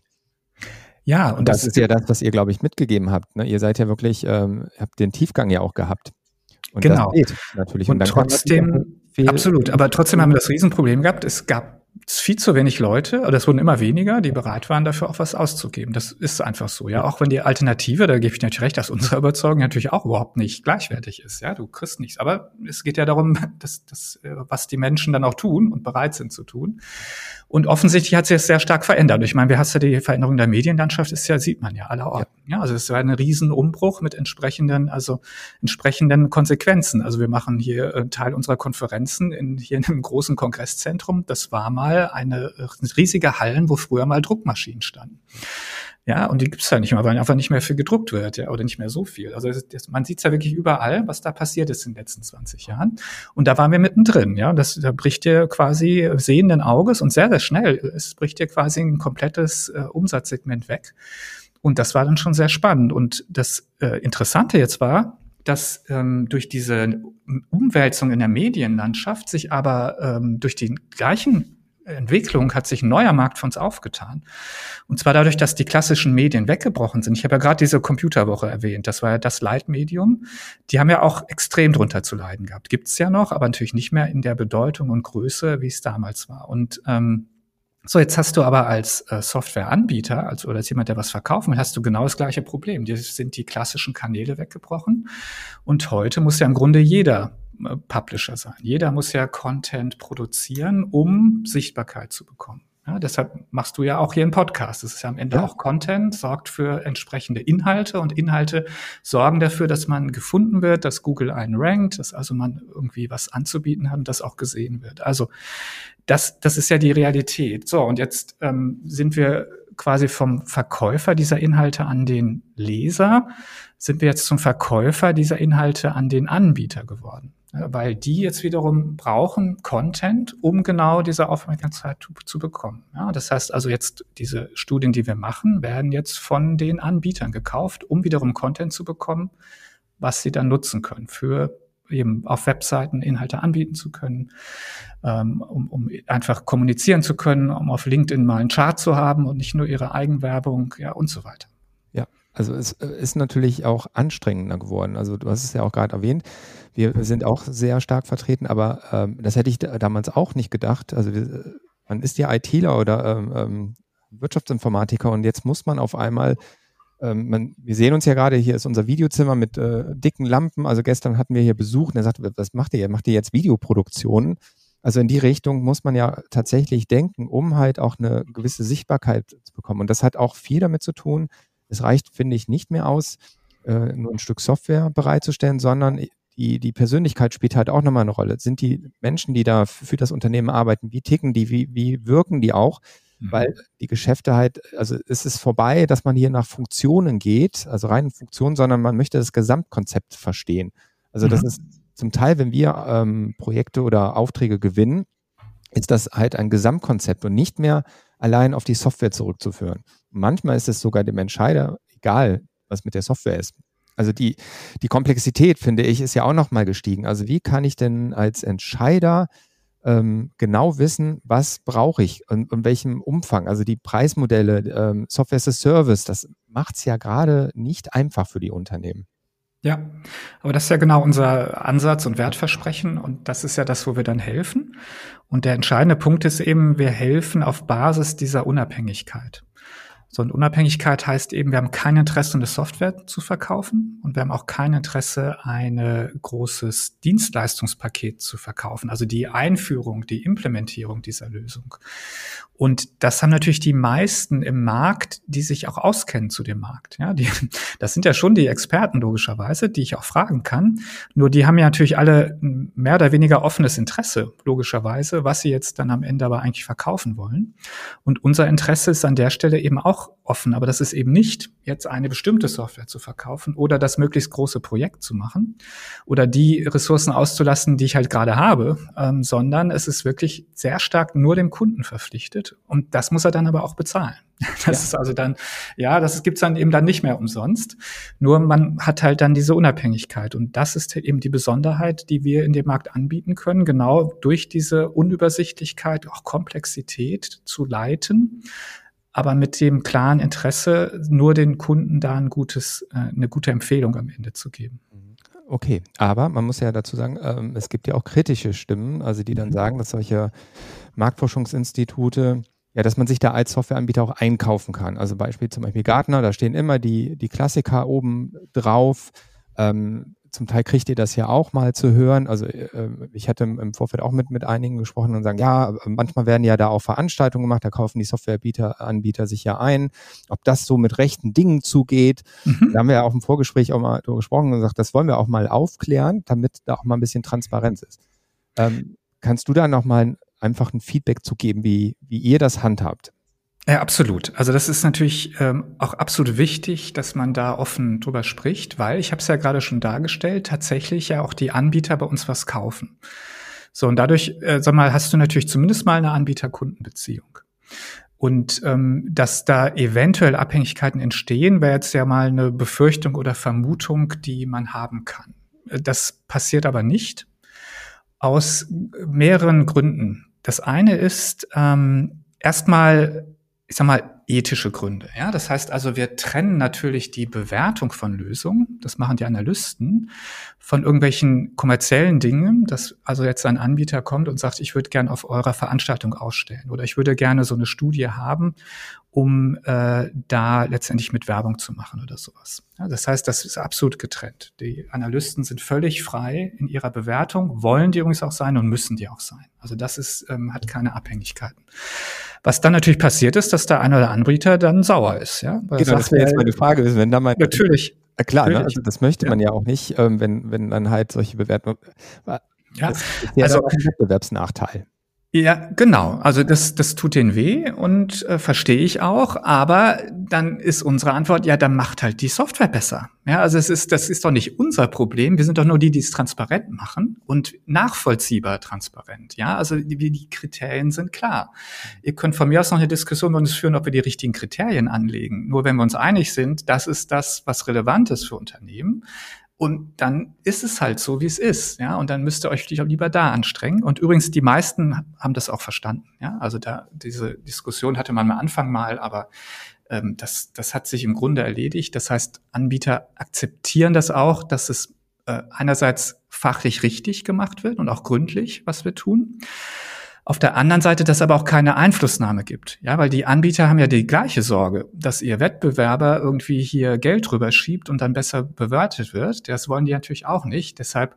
Ja, und, und das, das ist ja das, was ihr, glaube ich, mitgegeben habt. Ne? Ihr seid ja wirklich, ähm, habt den Tiefgang ja auch gehabt. Und genau. Das geht natürlich. Und, und trotzdem, absolut, aber trotzdem haben wir das Riesenproblem gehabt, es gab viel zu wenig Leute, oder es wurden immer weniger, die bereit waren, dafür auch was auszugeben. Das ist einfach so, ja. Auch wenn die Alternative, da gebe ich natürlich recht, aus unserer Überzeugung natürlich auch überhaupt nicht gleichwertig ist, ja. Du kriegst nichts. Aber es geht ja darum, dass, dass, was die Menschen dann auch tun und bereit sind zu tun. Und offensichtlich hat sich das sehr stark verändert. Ich meine, wir hast ja die Veränderung der Medienlandschaft, ist ja, sieht man ja allerorten. Ja, also es war ein Riesenumbruch mit entsprechenden, also entsprechenden Konsequenzen. Also wir machen hier äh, Teil unserer Konferenzen in, hier in einem großen Kongresszentrum. Das war mal eine riesige Hallen, wo früher mal Druckmaschinen standen. Ja, und die gibt's ja nicht mehr, weil einfach nicht mehr viel gedruckt wird, ja, oder nicht mehr so viel. Also das, das, man sieht's ja wirklich überall, was da passiert ist in den letzten zwanzig Jahren. Und da waren wir mittendrin, ja. Das, da bricht dir quasi sehenden Auges und sehr, sehr schnell, es bricht dir quasi ein komplettes äh, Umsatzsegment weg. Und das war dann schon sehr spannend. Und das äh, Interessante jetzt war, dass ähm, durch diese Umwälzung in der Medienlandschaft sich aber ähm, durch die gleichen Entwicklung hat sich ein neuer Markt für uns aufgetan. Und zwar dadurch, dass die klassischen Medien weggebrochen sind. Ich habe ja gerade diese Computerwoche erwähnt. Das war ja das Leitmedium. Die haben ja auch extrem drunter zu leiden gehabt. Gibt's ja noch, aber natürlich nicht mehr in der Bedeutung und Größe, wie es damals war. Und ähm, so, jetzt hast du aber als äh, Softwareanbieter, als oder als jemand, der was verkaufen will, hast du genau das gleiche Problem. Dir sind die klassischen Kanäle weggebrochen. Und heute muss ja im Grunde jeder äh, Publisher sein. Jeder muss ja Content produzieren, um Sichtbarkeit zu bekommen. Ja, deshalb machst du ja auch hier einen Podcast. Das ist ja am Ende ja auch Content, sorgt für entsprechende Inhalte und Inhalte sorgen dafür, dass man gefunden wird, dass Google einen rankt, dass also man irgendwie was anzubieten hat und das auch gesehen wird. Also das, das ist ja die Realität. So, und jetzt ähm, sind wir quasi vom Verkäufer dieser Inhalte an den Leser, sind wir jetzt zum Verkäufer dieser Inhalte an den Anbieter geworden. Weil die jetzt wiederum brauchen Content, um genau diese Aufmerksamkeit zu, zu bekommen. Ja, das heißt also jetzt, diese Studien, die wir machen, werden jetzt von den Anbietern gekauft, um wiederum Content zu bekommen, was sie dann nutzen können, für eben auf Webseiten Inhalte anbieten zu können, ähm, um, um einfach kommunizieren zu können, um auf LinkedIn mal einen Chart zu haben und nicht nur ihre Eigenwerbung, ja, und so weiter. Ja, also es ist natürlich auch anstrengender geworden. Also du hast es ja auch gerade erwähnt. Wir sind auch sehr stark vertreten, aber ähm, das hätte ich da, damals auch nicht gedacht. Also wir, man ist ja ITler oder ähm, Wirtschaftsinformatiker und jetzt muss man auf einmal, ähm, man, wir sehen uns ja gerade, hier ist unser Videozimmer mit äh, dicken Lampen. Also gestern hatten wir hier Besuch und er sagt, was macht ihr? Macht ihr jetzt Videoproduktionen? Also in die Richtung muss man ja tatsächlich denken, um halt auch eine gewisse Sichtbarkeit zu bekommen. Und das hat auch viel damit zu tun. Es reicht, finde ich, nicht mehr aus, äh, nur ein Stück Software bereitzustellen, sondern Die, die Persönlichkeit spielt halt auch nochmal eine Rolle. Sind die Menschen, die da für das Unternehmen arbeiten, wie ticken die, wie, wie wirken die auch? Mhm. Weil die Geschäfte halt, also es ist vorbei, dass man hier nach Funktionen geht, also reinen Funktionen, sondern man möchte das Gesamtkonzept verstehen. Also mhm. das ist zum Teil, wenn wir ähm, Projekte oder Aufträge gewinnen, ist das halt ein Gesamtkonzept und nicht mehr allein auf die Software zurückzuführen. Und manchmal ist es sogar dem Entscheider egal, was mit der Software ist. Also die, die Komplexität, finde ich, ist ja auch nochmal gestiegen. Also wie kann ich denn als Entscheider ähm, genau wissen, was brauche ich und in welchem Umfang? Also die Preismodelle, ähm, Software as a Service, das macht es ja gerade nicht einfach für die Unternehmen. Ja, aber das ist ja genau unser Ansatz und Wertversprechen und das ist ja das, wo wir dann helfen. Und der entscheidende Punkt ist eben, wir helfen auf Basis dieser Unabhängigkeit. So, und Unabhängigkeit heißt eben, wir haben kein Interesse, eine Software zu verkaufen und wir haben auch kein Interesse, ein großes Dienstleistungspaket zu verkaufen, also die Einführung, die Implementierung dieser Lösung. Und das haben natürlich die meisten im Markt, die sich auch auskennen zu dem Markt. Ja, die, das sind ja schon die Experten logischerweise, die ich auch fragen kann. Nur die haben ja natürlich alle mehr oder weniger offenes Interesse, logischerweise, was sie jetzt dann am Ende aber eigentlich verkaufen wollen. Und unser Interesse ist an der Stelle eben auch offen, aber das ist eben nicht, jetzt eine bestimmte Software zu verkaufen oder das möglichst große Projekt zu machen oder die Ressourcen auszulassen, die ich halt gerade habe, ähm, sondern es ist wirklich sehr stark nur dem Kunden verpflichtet und das muss er dann aber auch bezahlen. Das ja. ist also dann, ja, das gibt's dann eben dann nicht mehr umsonst, nur man hat halt dann diese Unabhängigkeit und das ist eben die Besonderheit, die wir in dem Markt anbieten können, genau durch diese Unübersichtlichkeit, auch Komplexität zu leiten, aber mit dem klaren Interesse, nur den Kunden da ein gutes, äh, eine gute Empfehlung am Ende zu geben. Okay, aber man muss ja dazu sagen, ähm, es gibt ja auch kritische Stimmen, also die dann sagen, dass solche Marktforschungsinstitute, ja, dass man sich da als Softwareanbieter auch einkaufen kann. Also Beispiel zum Beispiel Gartner, da stehen immer die, die Klassiker oben drauf. Ähm, zum Teil kriegt ihr das ja auch mal zu hören. Also äh, ich hatte im Vorfeld auch mit, mit einigen gesprochen und sagen, ja, manchmal werden ja da auch Veranstaltungen gemacht, da kaufen die Softwareanbieter Anbieter sich ja ein. Ob das so mit rechten Dingen zugeht, mhm. da haben wir ja auch im Vorgespräch auch mal darüber gesprochen und gesagt, das wollen wir auch mal aufklären, damit da auch mal ein bisschen Transparenz ist. Ähm, kannst du da nochmal einfach ein Feedback zu geben, wie, wie ihr das handhabt? Ja, absolut. Also das ist natürlich ähm, auch absolut wichtig, dass man da offen drüber spricht, weil, ich habe es ja gerade schon dargestellt, tatsächlich ja auch die Anbieter bei uns was kaufen. So, und dadurch, äh, sag mal, hast du natürlich zumindest mal eine Anbieter-Kunden-Beziehung. Und ähm, dass da eventuell Abhängigkeiten entstehen, wäre jetzt ja mal eine Befürchtung oder Vermutung, die man haben kann. Das passiert aber nicht, aus mehreren Gründen. Das eine ist ähm, erstmal, ich sag mal, ethische Gründe. Ja, das heißt also, wir trennen natürlich die Bewertung von Lösungen, das machen die Analysten, von irgendwelchen kommerziellen Dingen, dass also jetzt ein Anbieter kommt und sagt, ich würde gerne auf eurer Veranstaltung ausstellen oder ich würde gerne so eine Studie haben, um äh, da letztendlich mit Werbung zu machen oder sowas. Ja, das heißt, das ist absolut getrennt. Die Analysten sind völlig frei in ihrer Bewertung, wollen die übrigens auch sein und müssen die auch sein. Also das ist, ähm, hat keine Abhängigkeiten. Was dann natürlich passiert ist, dass der eine oder Anbieter dann sauer ist. Ja? Weil genau, das wäre jetzt meine Frage. Wenn da mal natürlich. Äh, klar, natürlich. Ne? Also das möchte man ja, ja auch nicht, ähm, wenn, wenn dann halt solche Bewertungen. Äh, ja, das ist ja also ein Wettbewerbsnachteil. Ja, genau. Also das, das tut denen weh und äh, verstehe ich auch. Aber dann ist unsere Antwort, ja, dann macht halt die Software besser. Ja, also es ist, das ist doch nicht unser Problem. Wir sind doch nur die, die es transparent machen und nachvollziehbar transparent. Ja, also die, die Kriterien sind klar. Ihr könnt von mir aus noch eine Diskussion mit uns führen, ob wir die richtigen Kriterien anlegen. Nur wenn wir uns einig sind, das ist das, was relevant ist für Unternehmen. Und dann ist es halt so, wie es ist, ja. Und dann müsst ihr euch lieber da anstrengen. Und übrigens, die meisten haben das auch verstanden, ja. Also da, diese Diskussion hatte man am Anfang mal, aber ähm, das, das hat sich im Grunde erledigt. Das heißt, Anbieter akzeptieren das auch, dass es äh, einerseits fachlich richtig gemacht wird und auch gründlich, was wir tun. Auf der anderen Seite, dass aber auch keine Einflussnahme gibt. Ja, weil die Anbieter haben ja die gleiche Sorge, dass ihr Wettbewerber irgendwie hier Geld drüber schiebt und dann besser bewertet wird. Das wollen die natürlich auch nicht. Deshalb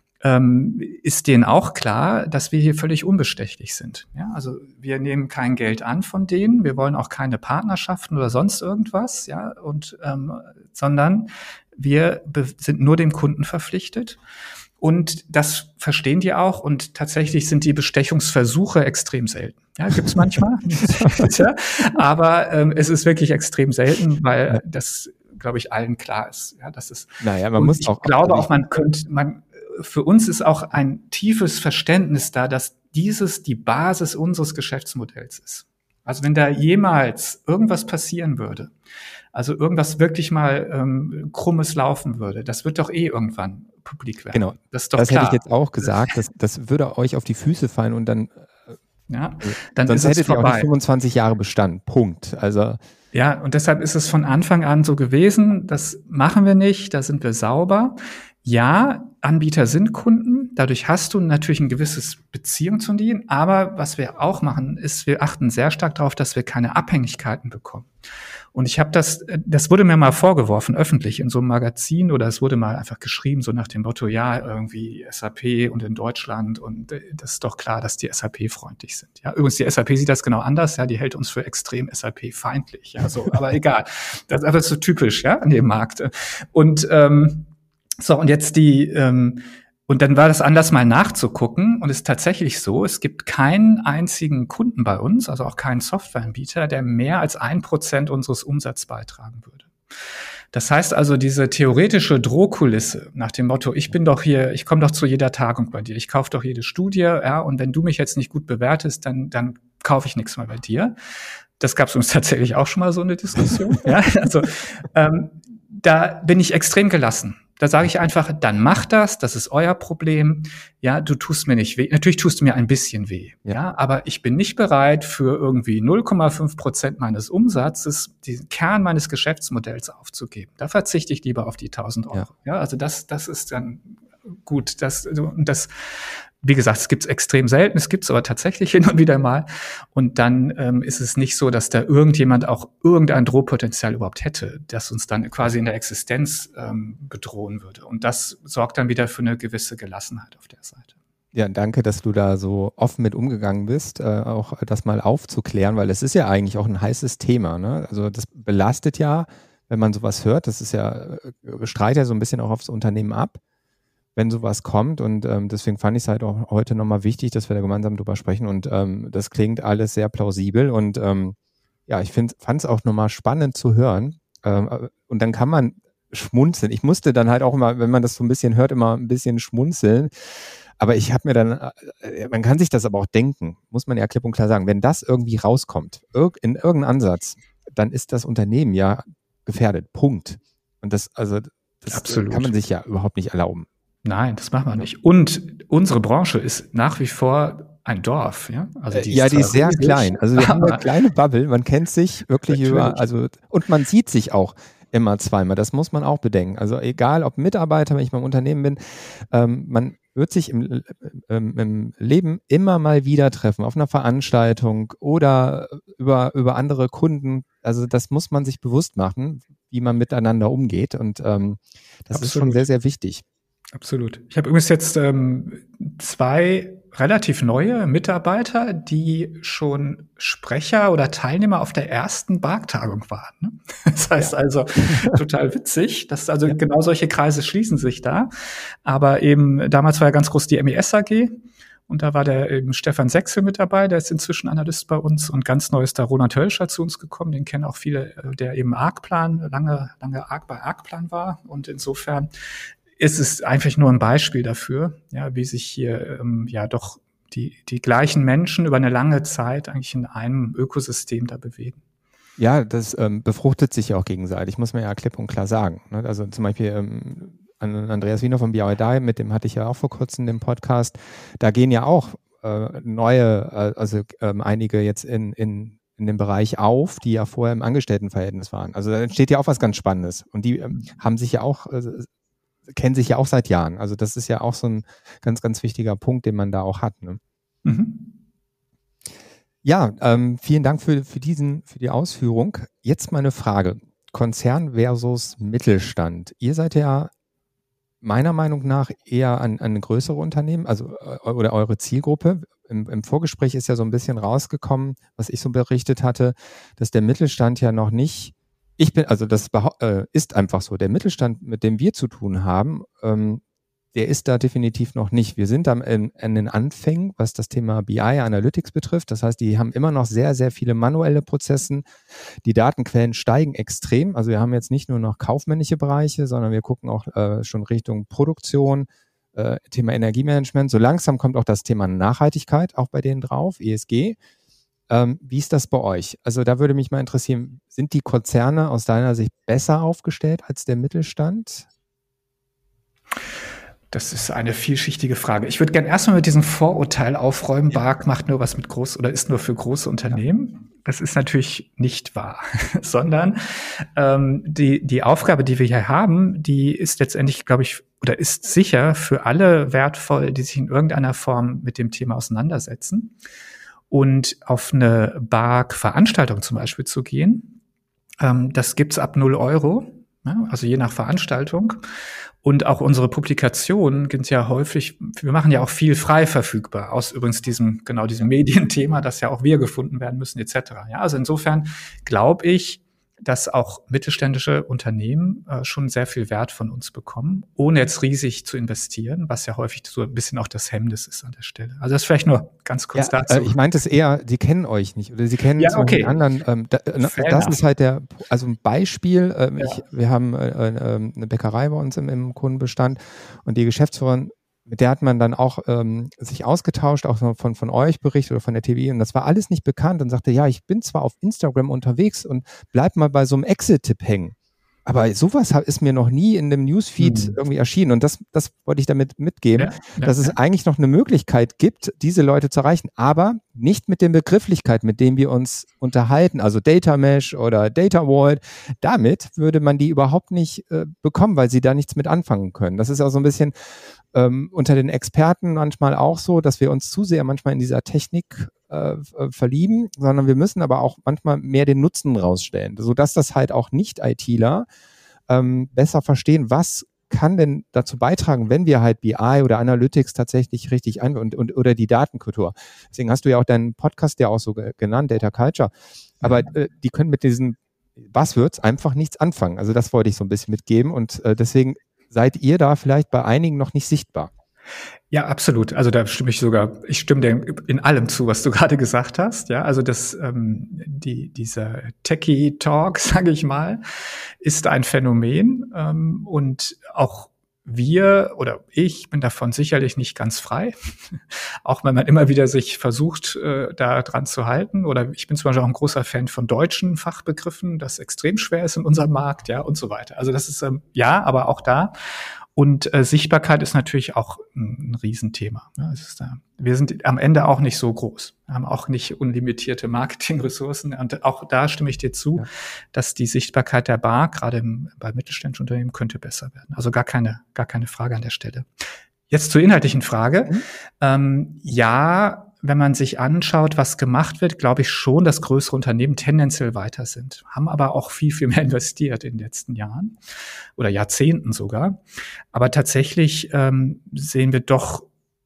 ähm, ist denen auch klar, dass wir hier völlig unbestechlich sind. Ja, also wir nehmen kein Geld an von denen. Wir wollen auch keine Partnerschaften oder sonst irgendwas. Ja, und ähm, sondern wir be- sind nur dem Kunden verpflichtet. Und das verstehen die auch und tatsächlich sind die Bestechungsversuche extrem selten. Ja, gibt's manchmal, ja, aber ähm, es ist wirklich extrem selten, weil das, glaube ich, allen klar ist. Ja, das ist. Naja, man muss ich auch. Ich glaube auch, man könnte, man für uns ist auch ein tiefes Verständnis da, dass dieses die Basis unseres Geschäftsmodells ist. Also wenn da jemals irgendwas passieren würde, also irgendwas wirklich mal ähm, Krummes laufen würde, das wird doch eh irgendwann publik werden. Genau, das ist doch das klar. Hätte ich jetzt auch gesagt, das, das würde euch auf die Füße fallen und dann, ja, dann sonst ist hättet es vorbei. Ihr auch nicht fünfundzwanzig Jahre Bestand, Punkt. Also ja, und deshalb ist es von Anfang an so gewesen, das machen wir nicht, da sind wir sauber. Ja, Anbieter sind Kunden, dadurch hast du natürlich ein gewisses Beziehung zu denen, aber was wir auch machen, ist, wir achten sehr stark darauf, dass wir keine Abhängigkeiten bekommen. Und ich habe das, das wurde mir mal vorgeworfen, öffentlich in so einem Magazin, oder es wurde mal einfach geschrieben, so nach dem Motto, ja, irgendwie S A P und in Deutschland, und das ist doch klar, dass die S A P-freundlich sind. Ja, übrigens, die S A P sieht das genau anders, ja, die hält uns für extrem S A P-feindlich, ja, so, aber egal. Das ist einfach so typisch, ja, an dem Markt. Und, ähm, so, und jetzt die, ähm, und dann war das anders mal nachzugucken, und es ist tatsächlich so, es gibt keinen einzigen Kunden bei uns, also auch keinen Softwareanbieter, der mehr als ein Prozent unseres Umsatzes beitragen würde. Das heißt also, diese theoretische Drohkulisse nach dem Motto, ich bin doch hier, ich komme doch zu jeder Tagung bei dir, ich kaufe doch jede Studie, ja, und wenn du mich jetzt nicht gut bewertest, dann, dann kaufe ich nichts mehr bei dir. Das gab es uns tatsächlich auch schon mal so eine Diskussion. Ja, also ähm, da bin ich extrem gelassen. Da sage ich einfach, dann mach das, das ist euer Problem. Ja, du tust mir nicht weh. Natürlich tust du mir ein bisschen weh. Ja, ja, aber ich bin nicht bereit, für irgendwie null Komma fünf Prozent meines Umsatzes den Kern meines Geschäftsmodells aufzugeben. Da verzichte ich lieber auf die tausend Euro. Ja, ja, also das, das ist dann gut. Das, das, wie gesagt, es gibt es extrem selten, es gibt es aber tatsächlich hin und wieder mal. Und dann ähm, ist es nicht so, dass da irgendjemand auch irgendein Drohpotenzial überhaupt hätte, das uns dann quasi in der Existenz ähm, bedrohen würde. Und das sorgt dann wieder für eine gewisse Gelassenheit auf der Seite. Ja, danke, dass du da so offen mit umgegangen bist, äh, auch das mal aufzuklären, weil es ist ja eigentlich auch ein heißes Thema, ne? Also das belastet ja, wenn man sowas hört, das ist ja, streitet ja so ein bisschen auch aufs Unternehmen ab, wenn sowas kommt, und ähm, deswegen fand ich es halt auch heute nochmal wichtig, dass wir da gemeinsam drüber sprechen, und ähm, das klingt alles sehr plausibel, und ähm, ja, ich fand es auch nochmal spannend zu hören, ähm, und dann kann man schmunzeln. Ich musste dann halt auch immer, wenn man das so ein bisschen hört, immer ein bisschen schmunzeln, aber ich habe mir dann, äh, man kann sich das aber auch denken, muss man ja klipp und klar sagen, wenn das irgendwie rauskommt, irg- in irgendeinem Ansatz, dann ist das Unternehmen ja gefährdet, Punkt. Und das, also das Absolut. Kann man sich ja überhaupt nicht erlauben. Nein, das machen wir nicht. Und unsere Branche ist nach wie vor ein Dorf, ja? Also die ja, die ist sehr riesig, klein. Also wir haben eine kleine Bubble, man kennt sich wirklich natürlich über, also, und man sieht sich auch immer zweimal. Das muss man auch bedenken. Also egal, ob Mitarbeiter, wenn ich beim Unternehmen bin, ähm, man wird sich im, ähm, im Leben immer mal wieder treffen, auf einer Veranstaltung oder über, über andere Kunden. Also das muss man sich bewusst machen, wie man miteinander umgeht, und ähm, das Absolut. Ist schon sehr, sehr wichtig. Absolut. Ich habe übrigens jetzt ähm, zwei relativ neue Mitarbeiter, die schon Sprecher oder Teilnehmer auf der ersten B A G-Tagung waren. Ne? Das heißt ja. also total witzig, dass also ja. genau solche Kreise schließen sich da. Aber eben damals war ja ganz groß die M E S A G. Und da war der eben Stefan Sechsel mit dabei, der ist inzwischen Analyst bei uns, und ganz neu ist da Roland Hölscher zu uns gekommen, den kennen auch viele, der eben Argplan, lange, lange Arg bei Argplan war, und insofern ist es einfach nur ein Beispiel dafür, ja, wie sich hier ähm, ja doch die die gleichen Menschen über eine lange Zeit eigentlich in einem Ökosystem da bewegen. Ja, das ähm, befruchtet sich ja auch gegenseitig, muss man ja klipp und klar sagen. Ne? Also zum Beispiel ähm, Andreas Wiener von B I D, mit dem hatte ich ja auch vor kurzem den Podcast, da gehen ja auch äh, neue, äh, also ähm, einige jetzt in, in in dem Bereich auf, die ja vorher im Angestelltenverhältnis waren. Also da entsteht ja auch was ganz Spannendes, und die ähm, haben sich ja auch äh, kennen sich ja auch seit Jahren. Also das ist ja auch so ein ganz, ganz wichtiger Punkt, den man da auch hat. Ne? Mhm. Ja, ähm, vielen Dank für, für, diesen, für die Ausführung. Jetzt mal eine Frage. Konzern versus Mittelstand. Ihr seid ja meiner Meinung nach eher an, an größere Unternehmen, also oder eure Zielgruppe. Im, Im Vorgespräch ist ja so ein bisschen rausgekommen, was ich so berichtet hatte, dass der Mittelstand ja noch nicht Ich bin, also das äh, ist einfach so. Der Mittelstand, mit dem wir zu tun haben, ähm, der ist da definitiv noch nicht. Wir sind da in, in den Anfängen, was das Thema B I Analytics betrifft. Das heißt, die haben immer noch sehr, sehr viele manuelle Prozesse. Die Datenquellen steigen extrem. Also wir haben jetzt nicht nur noch kaufmännische Bereiche, sondern wir gucken auch äh, schon Richtung Produktion, äh, Thema Energiemanagement. So langsam kommt auch das Thema Nachhaltigkeit auch bei denen drauf, E S G. Ähm, wie ist das bei euch? Also da würde mich mal interessieren, sind die Konzerne aus deiner Sicht besser aufgestellt als der Mittelstand? Das ist eine vielschichtige Frage. Ich würde gerne erstmal mit diesem Vorurteil aufräumen, ja. B A G macht nur was mit groß oder ist nur für große Unternehmen. Das ist natürlich nicht wahr, sondern ähm, die, die Aufgabe, die wir hier haben, die ist letztendlich, glaube ich, oder ist sicher für alle wertvoll, die sich in irgendeiner Form mit dem Thema auseinandersetzen. Und auf eine B A G-Veranstaltung zum Beispiel zu gehen, ähm, das gibt's ab null Euro, ja, also je nach Veranstaltung. Und auch unsere Publikationen sind ja häufig, wir machen ja auch viel frei verfügbar, aus übrigens diesem, genau diesem Medienthema, dass ja auch wir gefunden werden müssen, et cetera. Ja, also insofern glaube ich, dass auch mittelständische Unternehmen äh, schon sehr viel Wert von uns bekommen, ohne jetzt riesig zu investieren, was ja häufig so ein bisschen auch das Hemmnis ist an der Stelle. Also das vielleicht nur ganz kurz ja, dazu. Äh, ich meinte es eher, Sie kennen euch nicht oder Sie kennen ja, zum okay. anderen. Ähm, da, das enough. Ist halt der, also ein Beispiel. Äh, ja. ich, wir haben äh, äh, eine Bäckerei bei uns im, im Kundenbestand und die Geschäftsführerin, mit der hat man dann auch ähm, sich ausgetauscht, auch von, von euch berichtet oder von der T V. Und das war alles nicht bekannt und sagte, ja, ich bin zwar auf Instagram unterwegs und bleib mal bei so einem Exit-Tipp hängen. Aber sowas ist mir noch nie in dem Newsfeed mhm. irgendwie erschienen. Und das, das wollte ich damit mitgeben, ja, ja, dass es ja. eigentlich noch eine Möglichkeit gibt, diese Leute zu erreichen. Aber nicht mit den Begrifflichkeiten, mit denen wir uns unterhalten. Also Data Mesh oder Data Vault. Damit würde man die überhaupt nicht äh, bekommen, weil sie da nichts mit anfangen können. Das ist auch so ein bisschen ähm, unter den Experten manchmal auch so, dass wir uns zu sehr manchmal in dieser Technik äh, verlieben, sondern wir müssen aber auch manchmal mehr den Nutzen rausstellen, sodass das halt auch Nicht-ITler ähm, besser verstehen, was kann denn dazu beitragen, wenn wir halt B I oder Analytics tatsächlich richtig ein und, und oder die Datenkultur. Deswegen hast du ja auch deinen Podcast ja auch so ge- genannt, Data Culture. Aber äh, die können mit diesen Buzzwords einfach nichts anfangen. Also das wollte ich so ein bisschen mitgeben und äh, deswegen seid ihr da vielleicht bei einigen noch nicht sichtbar. Ja, absolut. Also da stimme ich sogar, ich stimme dir in allem zu, was du gerade gesagt hast. Ja, also das, ähm, die, dieser Techie-Talk, sage ich mal, ist ein Phänomen ähm, und auch wir oder ich bin davon sicherlich nicht ganz frei, auch wenn man immer wieder sich versucht, äh, da dran zu halten. Oder ich bin zum Beispiel auch ein großer Fan von deutschen Fachbegriffen, das extrem schwer ist in unserem Markt, ja, und so weiter. Also das ist ähm, ja, aber auch da. Und äh, Sichtbarkeit ist natürlich auch ein, ein Riesenthema. Ja, es ist, äh, wir sind am Ende auch nicht so groß. Wir haben auch nicht unlimitierte Marketingressourcen. Und auch da stimme ich dir zu, ja. dass die Sichtbarkeit der B A G, gerade im, bei mittelständischen Unternehmen, könnte besser werden. Also gar keine, gar keine Frage an der Stelle. Jetzt zur inhaltlichen Frage. Mhm. Ähm, ja, wenn man sich anschaut, was gemacht wird, glaube ich schon, dass größere Unternehmen tendenziell weiter sind, haben aber auch viel, viel mehr investiert in den letzten Jahren oder Jahrzehnten sogar. Aber tatsächlich ähm, sehen wir doch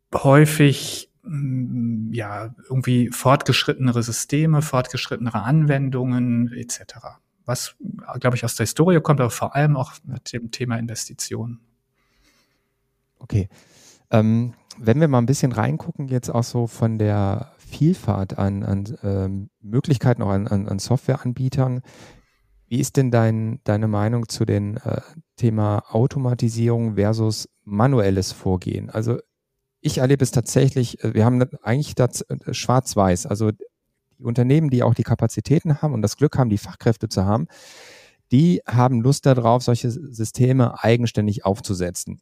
häufig mh, ja irgendwie fortgeschrittenere Systeme, fortgeschrittenere Anwendungen et cetera. Was, glaube ich, aus der Historie kommt, aber vor allem auch mit dem Thema Investitionen. Okay. Ähm, wenn wir mal ein bisschen reingucken, jetzt auch so von der Vielfalt an, an ähm, Möglichkeiten, auch an, an, an Softwareanbietern, wie ist denn dein, deine Meinung zu dem äh, Thema Automatisierung versus manuelles Vorgehen? Also ich erlebe es tatsächlich, wir haben eigentlich das schwarz-weiß, also die Unternehmen, die auch die Kapazitäten haben und das Glück haben, die Fachkräfte zu haben, die haben Lust darauf, solche Systeme eigenständig aufzusetzen.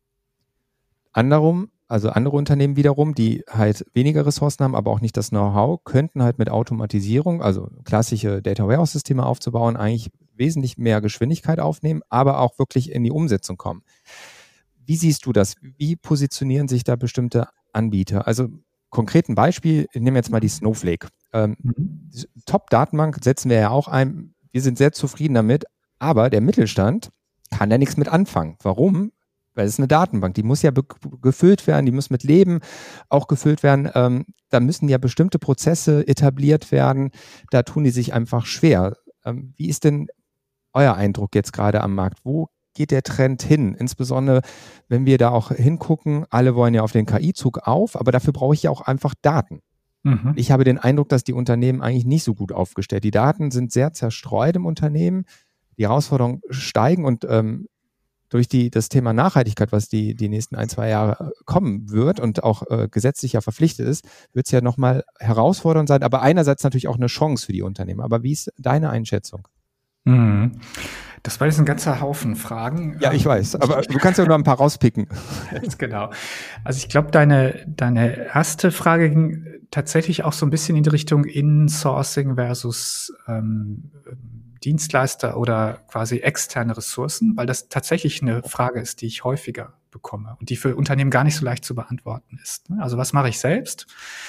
Anderum, also andere Unternehmen wiederum, die halt weniger Ressourcen haben, aber auch nicht das Know-how, könnten halt mit Automatisierung, also klassische Data Warehouse-Systeme aufzubauen, eigentlich wesentlich mehr Geschwindigkeit aufnehmen, aber auch wirklich in die Umsetzung kommen. Wie siehst du das? Wie positionieren sich da bestimmte Anbieter? Also konkreten Beispiel, ich nehme jetzt mal die Snowflake. Ähm, mhm. Top-Datenbank setzen wir ja auch ein. Wir sind sehr zufrieden damit, aber der Mittelstand kann ja nichts mit anfangen. Warum? Weil es ist eine Datenbank, die muss ja be- gefüllt werden, die muss mit Leben auch gefüllt werden. Ähm, da müssen ja bestimmte Prozesse etabliert werden. Da tun die sich einfach schwer. Ähm, wie ist denn euer Eindruck jetzt gerade am Markt? Wo geht der Trend hin? Insbesondere, wenn wir da auch hingucken, alle wollen ja auf den K I-Zug auf, aber dafür brauche ich ja auch einfach Daten. Mhm. Ich habe den Eindruck, dass die Unternehmen eigentlich nicht so gut aufgestellt. Die Daten sind sehr zerstreut im Unternehmen. Die Herausforderungen steigen und ähm, durch die, das Thema Nachhaltigkeit, was die, die nächsten ein, zwei Jahre kommen wird und auch äh, gesetzlich ja verpflichtet ist, wird es ja nochmal herausfordernd sein, aber einerseits natürlich auch eine Chance für die Unternehmen. Aber wie ist deine Einschätzung? Mhm. Das war jetzt ein ganzer Haufen Fragen. Ja, ich weiß, aber du kannst ja nur ein paar rauspicken. Genau. Also ich glaube, deine, deine erste Frage ging tatsächlich auch so ein bisschen in die Richtung Insourcing versus ähm, Dienstleister oder quasi externe Ressourcen, weil das tatsächlich eine Frage ist, die ich häufiger bekomme und die für Unternehmen gar nicht so leicht zu beantworten ist. Also was mache ich selbst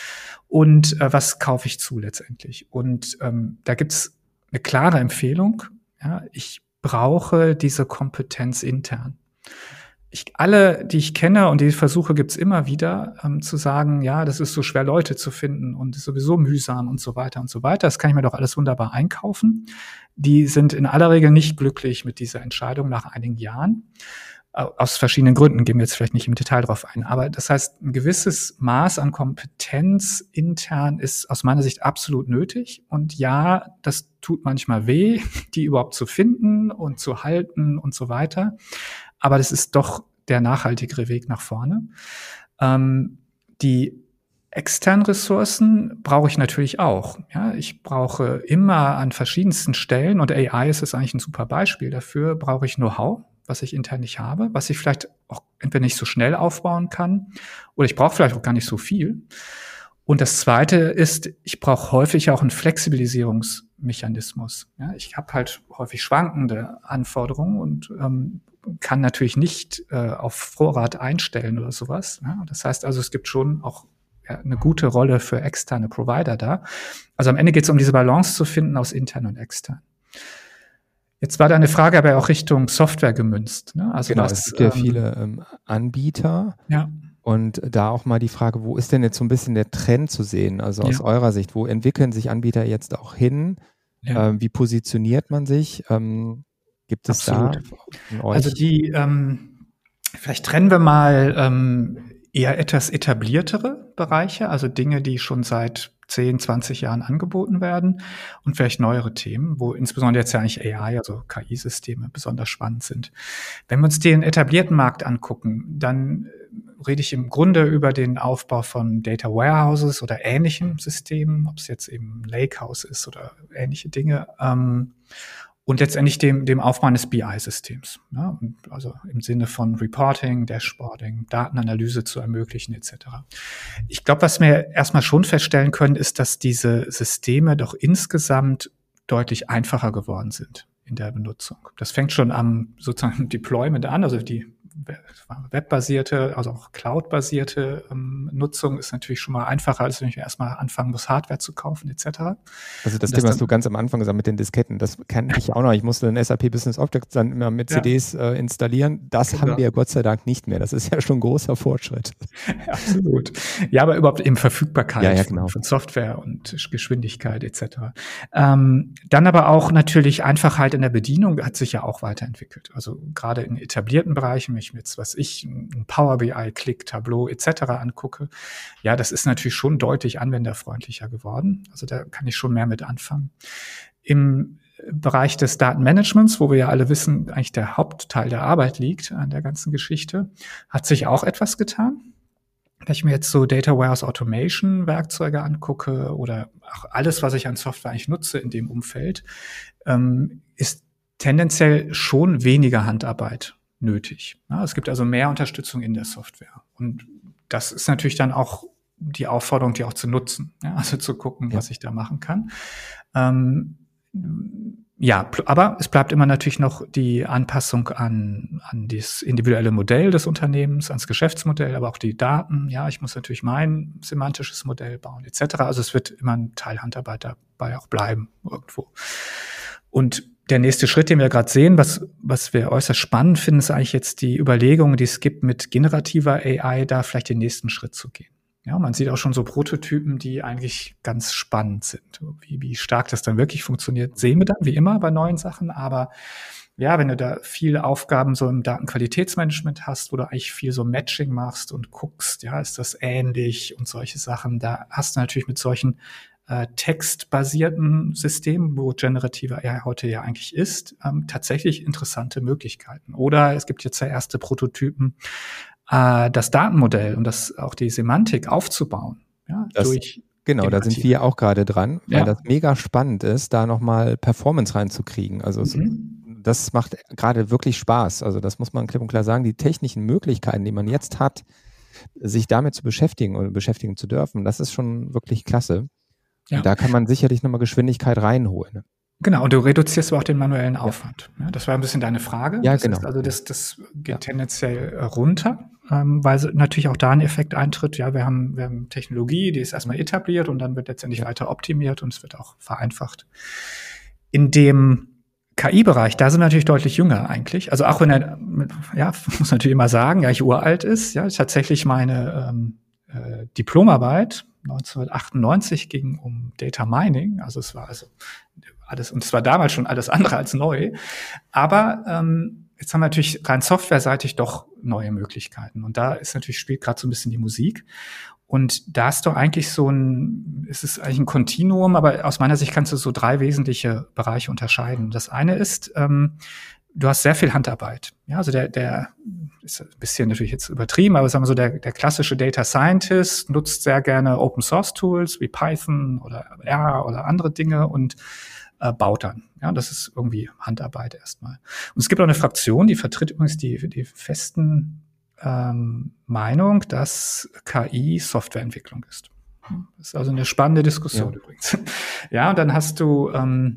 und äh, was kaufe ich zu letztendlich? Und ähm, da gibt's eine klare Empfehlung. Ja, ich brauche diese Kompetenz intern. Ich, alle, die ich kenne und die Versuche gibt's immer wieder, ähm, zu sagen, ja, das ist so schwer, Leute zu finden und ist sowieso mühsam und so weiter und so weiter. Das kann ich mir doch alles wunderbar einkaufen. Die sind in aller Regel nicht glücklich mit dieser Entscheidung nach einigen Jahren. Aus verschiedenen Gründen, gehen wir jetzt vielleicht nicht im Detail drauf ein. Aber das heißt, ein gewisses Maß an Kompetenz intern ist aus meiner Sicht absolut nötig. Und ja, das tut manchmal weh, die überhaupt zu finden und zu halten und so weiter. Aber das ist doch der nachhaltigere Weg nach vorne. Ähm, die externen Ressourcen brauche ich natürlich auch. Ja, ich brauche immer an verschiedensten Stellen, und A I ist es eigentlich ein super Beispiel dafür, brauche ich Know-how, was ich intern nicht habe, was ich vielleicht auch entweder nicht so schnell aufbauen kann oder ich brauche vielleicht auch gar nicht so viel. Und das Zweite ist, ich brauche häufig auch einen Flexibilisierungsmechanismus. Ja, ich habe halt häufig schwankende Anforderungen und ähm, kann natürlich nicht äh, auf Vorrat einstellen oder sowas. Ja, das heißt also, es gibt schon auch ja, eine gute Rolle für externe Provider da. Also am Ende geht es um diese Balance zu finden aus intern und extern. Jetzt war deine Frage aber auch Richtung Software gemünzt. Ne? Also genau, was, es gibt ja ähm, viele ähm, Anbieter. Ja. Und da auch mal die Frage, wo ist denn jetzt so ein bisschen der Trend zu sehen? Also aus Ja. eurer Sicht, wo entwickeln sich Anbieter jetzt auch hin? Ja. Ähm, wie positioniert man sich? Ähm, gibt es Absolut. da von euch? Also die, ähm, vielleicht trennen wir mal ähm, eher etwas etabliertere Bereiche, also Dinge, die schon seit zehn, zwanzig Jahren angeboten werden und vielleicht neuere Themen, wo insbesondere jetzt ja eigentlich A I, also K I-Systeme, besonders spannend sind. Wenn wir uns den etablierten Markt angucken, dann rede ich im Grunde über den Aufbau von Data Warehouses oder ähnlichen Systemen, ob es jetzt eben Lakehouse ist oder ähnliche Dinge, ähm, und letztendlich dem, dem Aufbau eines B I-Systems. Ja, also im Sinne von Reporting, Dashboarding, Datenanalyse zu ermöglichen et cetera. Ich glaube, was wir erstmal schon feststellen können, ist, dass diese Systeme doch insgesamt deutlich einfacher geworden sind in der Benutzung. Das fängt schon am sozusagen Deployment an, also die webbasierte, also auch cloud-basierte ähm, Nutzung ist natürlich schon mal einfacher, als wenn ich erstmal anfangen muss, Hardware zu kaufen et cetera. Also das Und Thema, was du ganz am Anfang gesagt mit den Disketten, das kann ich auch noch. Ich musste ein S A P Business Objects dann immer mit Ja. C Ds äh, installieren. Das Genau. haben wir Gott sei Dank nicht mehr. Das ist ja schon ein großer Fortschritt. Absolut. Ja, aber überhaupt eben Verfügbarkeit Ja, ja, genau. von Software und Geschwindigkeit et cetera. Ähm, dann aber auch natürlich Einfachheit in der Bedienung hat sich ja auch weiterentwickelt. Also gerade in etablierten Bereichen, wenn ich mir jetzt, was ich, ein Power B I, Click, Tableau et cetera angucke, ja, das ist natürlich schon deutlich anwenderfreundlicher geworden. Also da kann ich schon mehr mit anfangen. Im Bereich des Datenmanagements, wo wir ja alle wissen, eigentlich der Hauptteil der Arbeit liegt an der ganzen Geschichte, hat sich auch etwas getan. Wenn ich mir jetzt so Data Warehouse Automation Werkzeuge angucke oder auch alles, was ich an Software eigentlich nutze in dem Umfeld, ähm, ist tendenziell schon weniger Handarbeit nötig. Ja, es gibt also mehr Unterstützung in der Software. Und das ist natürlich dann auch die Aufforderung, die auch zu nutzen. Ja, also zu gucken, Ja. was ich da machen kann. Ähm, ja, pl- aber es bleibt immer natürlich noch die Anpassung an, an das individuelle Modell des Unternehmens, ans Geschäftsmodell, aber auch die Daten. Ja, ich muss natürlich mein semantisches Modell bauen et cetera. Also es wird immer ein Teil Handarbeit dabei auch bleiben irgendwo. Und der nächste Schritt, den wir gerade sehen, was, was wir äußerst spannend finden, ist eigentlich jetzt die Überlegung, die es gibt, mit generativer A I da vielleicht den nächsten Schritt zu gehen. Ja, man sieht auch schon so Prototypen, die eigentlich ganz spannend sind. Wie, wie stark das dann wirklich funktioniert, sehen wir dann, wie immer bei neuen Sachen. Aber ja, wenn du da viele Aufgaben so im Datenqualitätsmanagement hast, wo du eigentlich viel so Matching machst und guckst, ja, ist das ähnlich und solche Sachen, da hast du natürlich mit solchen äh, textbasierten Systemen, wo generative A I heute ja eigentlich ist, ähm, tatsächlich interessante Möglichkeiten. Oder es gibt jetzt ja erste Prototypen, äh, das Datenmodell und das auch die Semantik aufzubauen. Ja, Das- durch Genau, da sind generative. wir auch gerade dran, weil Ja. das mega spannend ist, da nochmal Performance reinzukriegen. Also es, Mhm. das macht gerade wirklich Spaß. Also das muss man klipp und klar sagen. Die technischen Möglichkeiten, die man jetzt hat, sich damit zu beschäftigen oder beschäftigen zu dürfen, das ist schon wirklich klasse. Ja. Und da kann man sicherlich nochmal Geschwindigkeit reinholen. Ne? Genau, und du reduzierst aber auch den manuellen Aufwand. Ja. Ja, das war ein bisschen deine Frage. Ja, das genau. Ist also das, das geht ja. tendenziell runter, ähm, weil natürlich auch da ein Effekt eintritt. Ja, wir haben, wir haben Technologie, die ist erstmal etabliert und dann wird letztendlich ja. weiter optimiert und es wird auch vereinfacht. In dem K I-Bereich, da sind wir natürlich deutlich jünger eigentlich. Also auch wenn er, ja, muss natürlich immer sagen, ja, ich uralt ist. Ja, tatsächlich meine ähm, äh, Diplomarbeit neunzehnhundertachtundneunzig ging um Data Mining. Also es war also alles, und es war damals schon alles andere als neu. Aber ähm, jetzt haben wir natürlich rein softwareseitig doch neue Möglichkeiten. Und da ist natürlich, spielt gerade so ein bisschen die Musik. Und da ist doch eigentlich so ein, es ist eigentlich ein Kontinuum, aber aus meiner Sicht kannst du so drei wesentliche Bereiche unterscheiden. Das eine ist, ähm, du hast sehr viel Handarbeit. Ja, also der, der ist ein bisschen natürlich jetzt übertrieben, aber sagen wir so, der, der klassische Data Scientist nutzt sehr gerne Open Source Tools wie Python oder R oder andere Dinge und äh, baut dann. Ja, das ist irgendwie Handarbeit erstmal. Und es gibt auch eine Fraktion, die vertritt übrigens die, die festen ähm, Meinung, dass K I Softwareentwicklung ist. Das ist also eine spannende Diskussion ja. übrigens. Ja, und dann hast du ähm,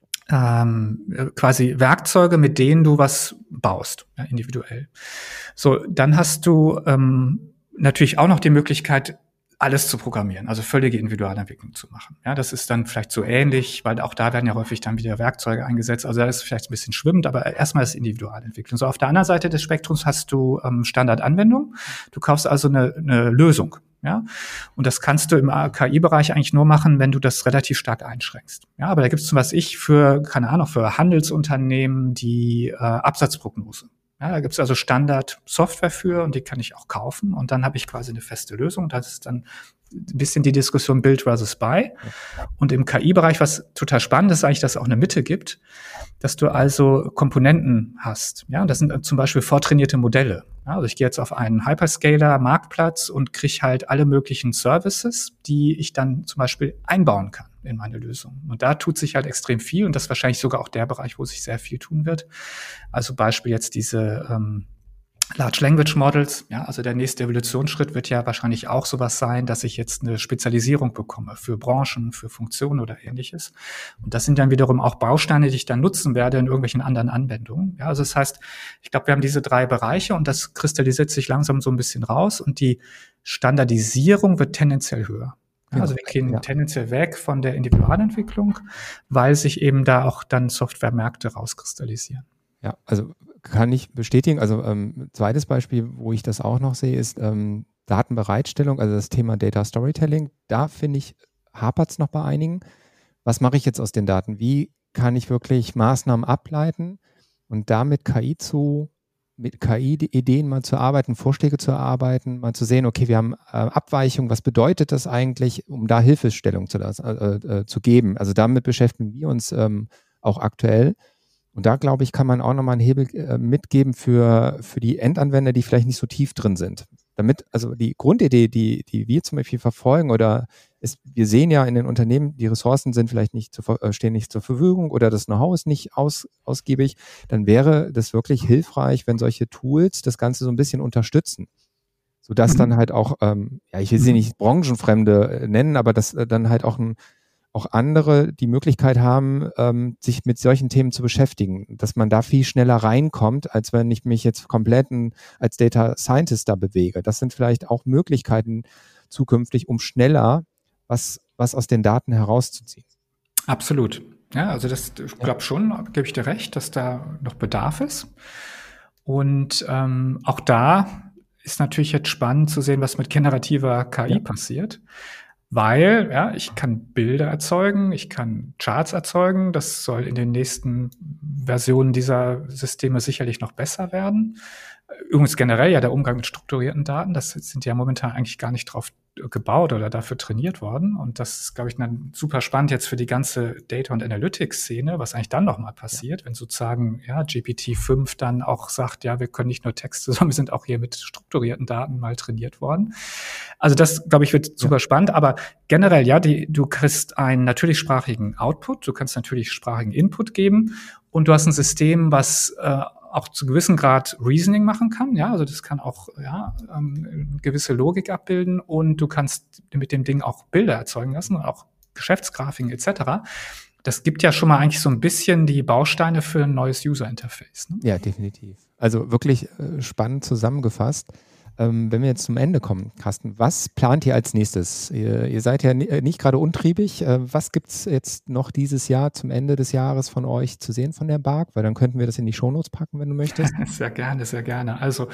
ähm, quasi Werkzeuge, mit denen du was baust, ja, individuell. So, dann hast du ähm, natürlich auch noch die Möglichkeit, alles zu programmieren, also völlige Individualentwicklung zu machen. Ja, das ist dann vielleicht so ähnlich, weil auch da werden ja häufig dann wieder Werkzeuge eingesetzt. Also da ist vielleicht ein bisschen schwimmend, aber erstmal ist Individualentwicklung. So, auf der anderen Seite des Spektrums hast du ähm, Standardanwendung. Du kaufst also eine, eine Lösung. Ja, und das kannst du im K I-Bereich eigentlich nur machen, wenn du das relativ stark einschränkst. Ja, aber da gibt es zum Beispiel ich für, keine Ahnung, für Handelsunternehmen die äh, Absatzprognose. Ja, da gibt es also Standard-Software für und die kann ich auch kaufen und dann habe ich quasi eine feste Lösung. Das ist dann ein bisschen die Diskussion Build versus Buy. Und im K I-Bereich, was total spannend ist, eigentlich, dass es auch eine Mitte gibt, dass du also Komponenten hast. Ja, und das sind zum Beispiel vortrainierte Modelle. Ja, also ich gehe jetzt auf einen Hyperscaler-Marktplatz und kriege halt alle möglichen Services, die ich dann zum Beispiel einbauen kann in meine Lösung. Und da tut sich halt extrem viel und das ist wahrscheinlich sogar auch der Bereich, wo sich sehr viel tun wird. Also Beispiel jetzt diese ähm, Large Language Models, ja, also der nächste Evolutionsschritt wird ja wahrscheinlich auch sowas sein, dass ich jetzt eine Spezialisierung bekomme für Branchen, für Funktionen oder ähnliches. Und das sind dann wiederum auch Bausteine, die ich dann nutzen werde in irgendwelchen anderen Anwendungen. Ja, also das heißt, ich glaube, wir haben diese drei Bereiche und das kristallisiert sich langsam so ein bisschen raus und die Standardisierung wird tendenziell höher. Ja, also wir gehen ja. tendenziell weg von der Individualentwicklung, weil sich eben da auch dann Softwaremärkte rauskristallisieren. Ja, also kann ich bestätigen. Also ähm, zweites Beispiel, wo ich das auch noch sehe, ist ähm, Datenbereitstellung, also das Thema Data Storytelling. Da finde ich, hapert es noch bei einigen. Was mache ich jetzt aus den Daten? Wie kann ich wirklich Maßnahmen ableiten und damit K I zu, mit K I-Ideen mal zu arbeiten, Vorschläge zu erarbeiten, mal zu sehen, okay, wir haben äh, Abweichungen, was bedeutet das eigentlich, um da Hilfestellung zu, lassen, äh, äh, zu geben? Also damit beschäftigen wir uns ähm, auch aktuell. Und da, glaube ich, kann man auch nochmal einen Hebel äh, mitgeben für, für die Endanwender, die vielleicht nicht so tief drin sind. Damit, also die Grundidee, die, die wir zum Beispiel verfolgen, oder ist, wir sehen ja in den Unternehmen, die Ressourcen sind vielleicht nicht zu, äh, stehen nicht zur Verfügung oder das Know-how ist nicht aus, ausgiebig, dann wäre das wirklich hilfreich, wenn solche Tools das Ganze so ein bisschen unterstützen. Sodass mhm. dann halt auch, ähm, ja, ich will sie nicht Branchenfremde äh, nennen, aber dass äh, dann halt auch ein auch andere die Möglichkeit haben, ähm, sich mit solchen Themen zu beschäftigen, dass man da viel schneller reinkommt, als wenn ich mich jetzt komplett als Data Scientist da bewege. Das sind vielleicht auch Möglichkeiten zukünftig, um schneller was, was aus den Daten herauszuziehen. Absolut. Ja, also das, ich glaube schon, gebe ich dir recht, dass da noch Bedarf ist. Und ähm, auch da ist natürlich jetzt spannend zu sehen, was mit generativer K I ja. passiert. Weil, ja, ich kann Bilder erzeugen, ich kann Charts erzeugen. Das soll in den nächsten Versionen dieser Systeme sicherlich noch besser werden. Übrigens generell ja der Umgang mit strukturierten Daten, das sind ja momentan eigentlich gar nicht drauf gebaut oder dafür trainiert worden. Und das ist, glaube ich, dann super spannend jetzt für die ganze Data- und Analytics-Szene, was eigentlich dann nochmal passiert, ja. wenn sozusagen ja, G P T fünf dann auch sagt, ja, wir können nicht nur Texte, sondern wir sind auch hier mit strukturierten Daten mal trainiert worden. Also das, glaube ich, wird super ja. spannend. Aber generell, ja, die, du kriegst einen natürlichsprachigen Output, du kannst natürlichsprachigen Input geben und du hast ein System, was äh, auch zu gewissem Grad Reasoning machen kann. Ja, also das kann auch ja, ähm, gewisse Logik abbilden und du kannst mit dem Ding auch Bilder erzeugen lassen, auch Geschäftsgrafiken et cetera. Das gibt ja schon mal eigentlich so ein bisschen die Bausteine für ein neues User-Interface. Ne? Ja, definitiv. Also wirklich äh, spannend zusammengefasst. Ähm, wenn wir jetzt zum Ende kommen, Carsten, was plant ihr als nächstes? Ihr, ihr seid ja ni- nicht gerade untriebig. Äh, was gibt es jetzt noch dieses Jahr zum Ende des Jahres von euch zu sehen von der B A R C? Weil dann könnten wir das in die Shownotes packen, wenn du möchtest. Sehr gerne, sehr gerne. Also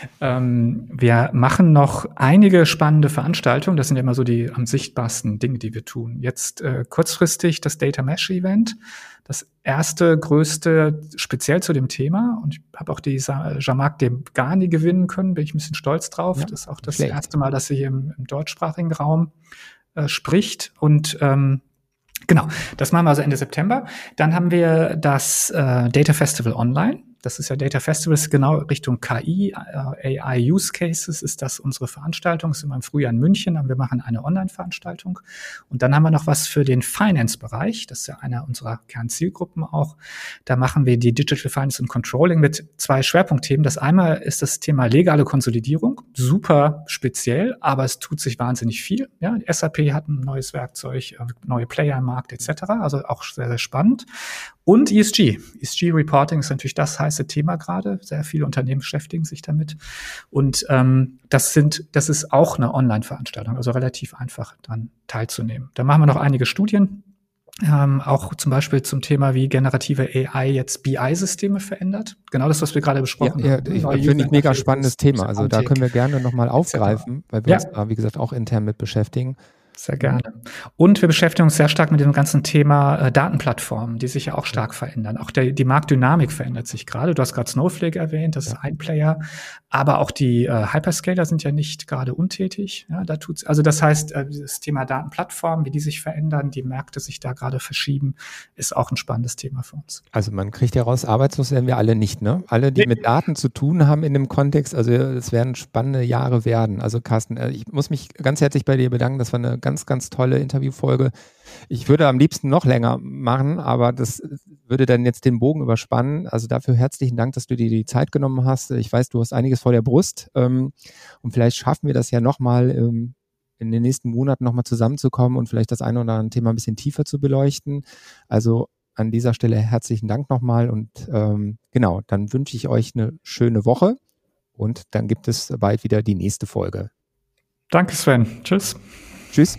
ähm, wir machen noch einige spannende Veranstaltungen. Das sind ja immer so die am sichtbarsten Dinge, die wir tun. Jetzt äh, kurzfristig das Data Mesh Event. Das erste, größte, speziell zu dem Thema. Und ich habe auch die Jean-Marc Degani gewinnen können, bin ich ein bisschen stolz drauf. Ja, das ist auch das schlecht. erste Mal, dass sie hier im, im deutschsprachigen Raum äh, spricht. Und ähm, genau, das machen wir also Ende September. Dann haben wir das äh, Data Festival Online. Das ist ja Data Festivals genau Richtung K I, äh, A I Use Cases ist das unsere Veranstaltung. Das ist immer im Frühjahr in München, aber wir machen eine Online-Veranstaltung. Und dann haben wir noch was für den Finance-Bereich. Das ist ja einer unserer Kernzielgruppen auch. Da machen wir die Digital Finance und Controlling mit zwei Schwerpunktthemen. Das einmal ist das Thema legale Konsolidierung. Super speziell, aber es tut sich wahnsinnig viel. Ja, S A P hat ein neues Werkzeug, neue Player im Markt et cetera. Also auch sehr, sehr spannend. Und E S G. E S G-Reporting ist natürlich das heiße Thema gerade. Sehr viele Unternehmen beschäftigen sich damit. Und ähm, das sind, das ist auch eine Online-Veranstaltung, also relativ einfach dann teilzunehmen. Da machen wir noch einige Studien, ähm, auch zum Beispiel zum Thema, wie generative A I jetzt B I-Systeme verändert. Genau das, was wir gerade besprochen ja, haben. Ja, ich finde ich mega spannendes Thema. Also da können wir gerne nochmal aufgreifen, weil wir ja. uns da, wie gesagt, auch intern mit beschäftigen. Sehr gerne. Und wir beschäftigen uns sehr stark mit dem ganzen Thema äh, Datenplattformen, die sich ja auch stark verändern. Auch der, die Marktdynamik verändert sich gerade. Du hast gerade Snowflake erwähnt, das ja. ist ein Player. Aber auch die äh, Hyperscaler sind ja nicht gerade untätig. Ja, da tut's, also das heißt, äh, dieses Thema Datenplattformen, wie die sich verändern, die Märkte sich da gerade verschieben, ist auch ein spannendes Thema für uns. Also man kriegt ja raus, arbeitslos werden wir alle nicht, ne? Alle, die nee. mit Daten zu tun haben in dem Kontext, also es werden spannende Jahre werden. Also Carsten, ich muss mich ganz herzlich bei dir bedanken. Das war eine ganz, ganz tolle Interviewfolge. Ich würde am liebsten noch länger machen, aber das würde dann jetzt den Bogen überspannen. Also dafür herzlichen Dank, dass du dir die Zeit genommen hast. Ich weiß, du hast einiges vor der Brust und vielleicht schaffen wir das ja nochmal in den nächsten Monaten nochmal zusammenzukommen und vielleicht das eine oder andere Thema ein bisschen tiefer zu beleuchten. Also an dieser Stelle herzlichen Dank nochmal und ähm, genau, dann wünsche ich euch eine schöne Woche und dann gibt es bald wieder die nächste Folge. Danke Sven. Tschüss. Tschüss.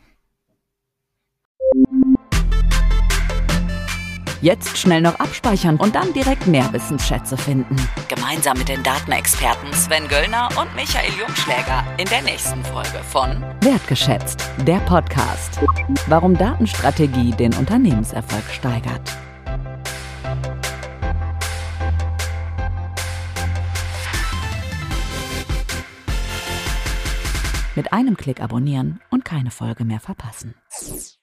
Jetzt schnell noch abspeichern und dann direkt mehr Wissensschätze finden. Gemeinsam mit den Datenexperten Sven Göllner und Michael Jungschläger in der nächsten Folge von Wertgeschätzt, der Podcast. Warum Datenstrategie den Unternehmenserfolg steigert. Mit einem Klick abonnieren und keine Folge mehr verpassen.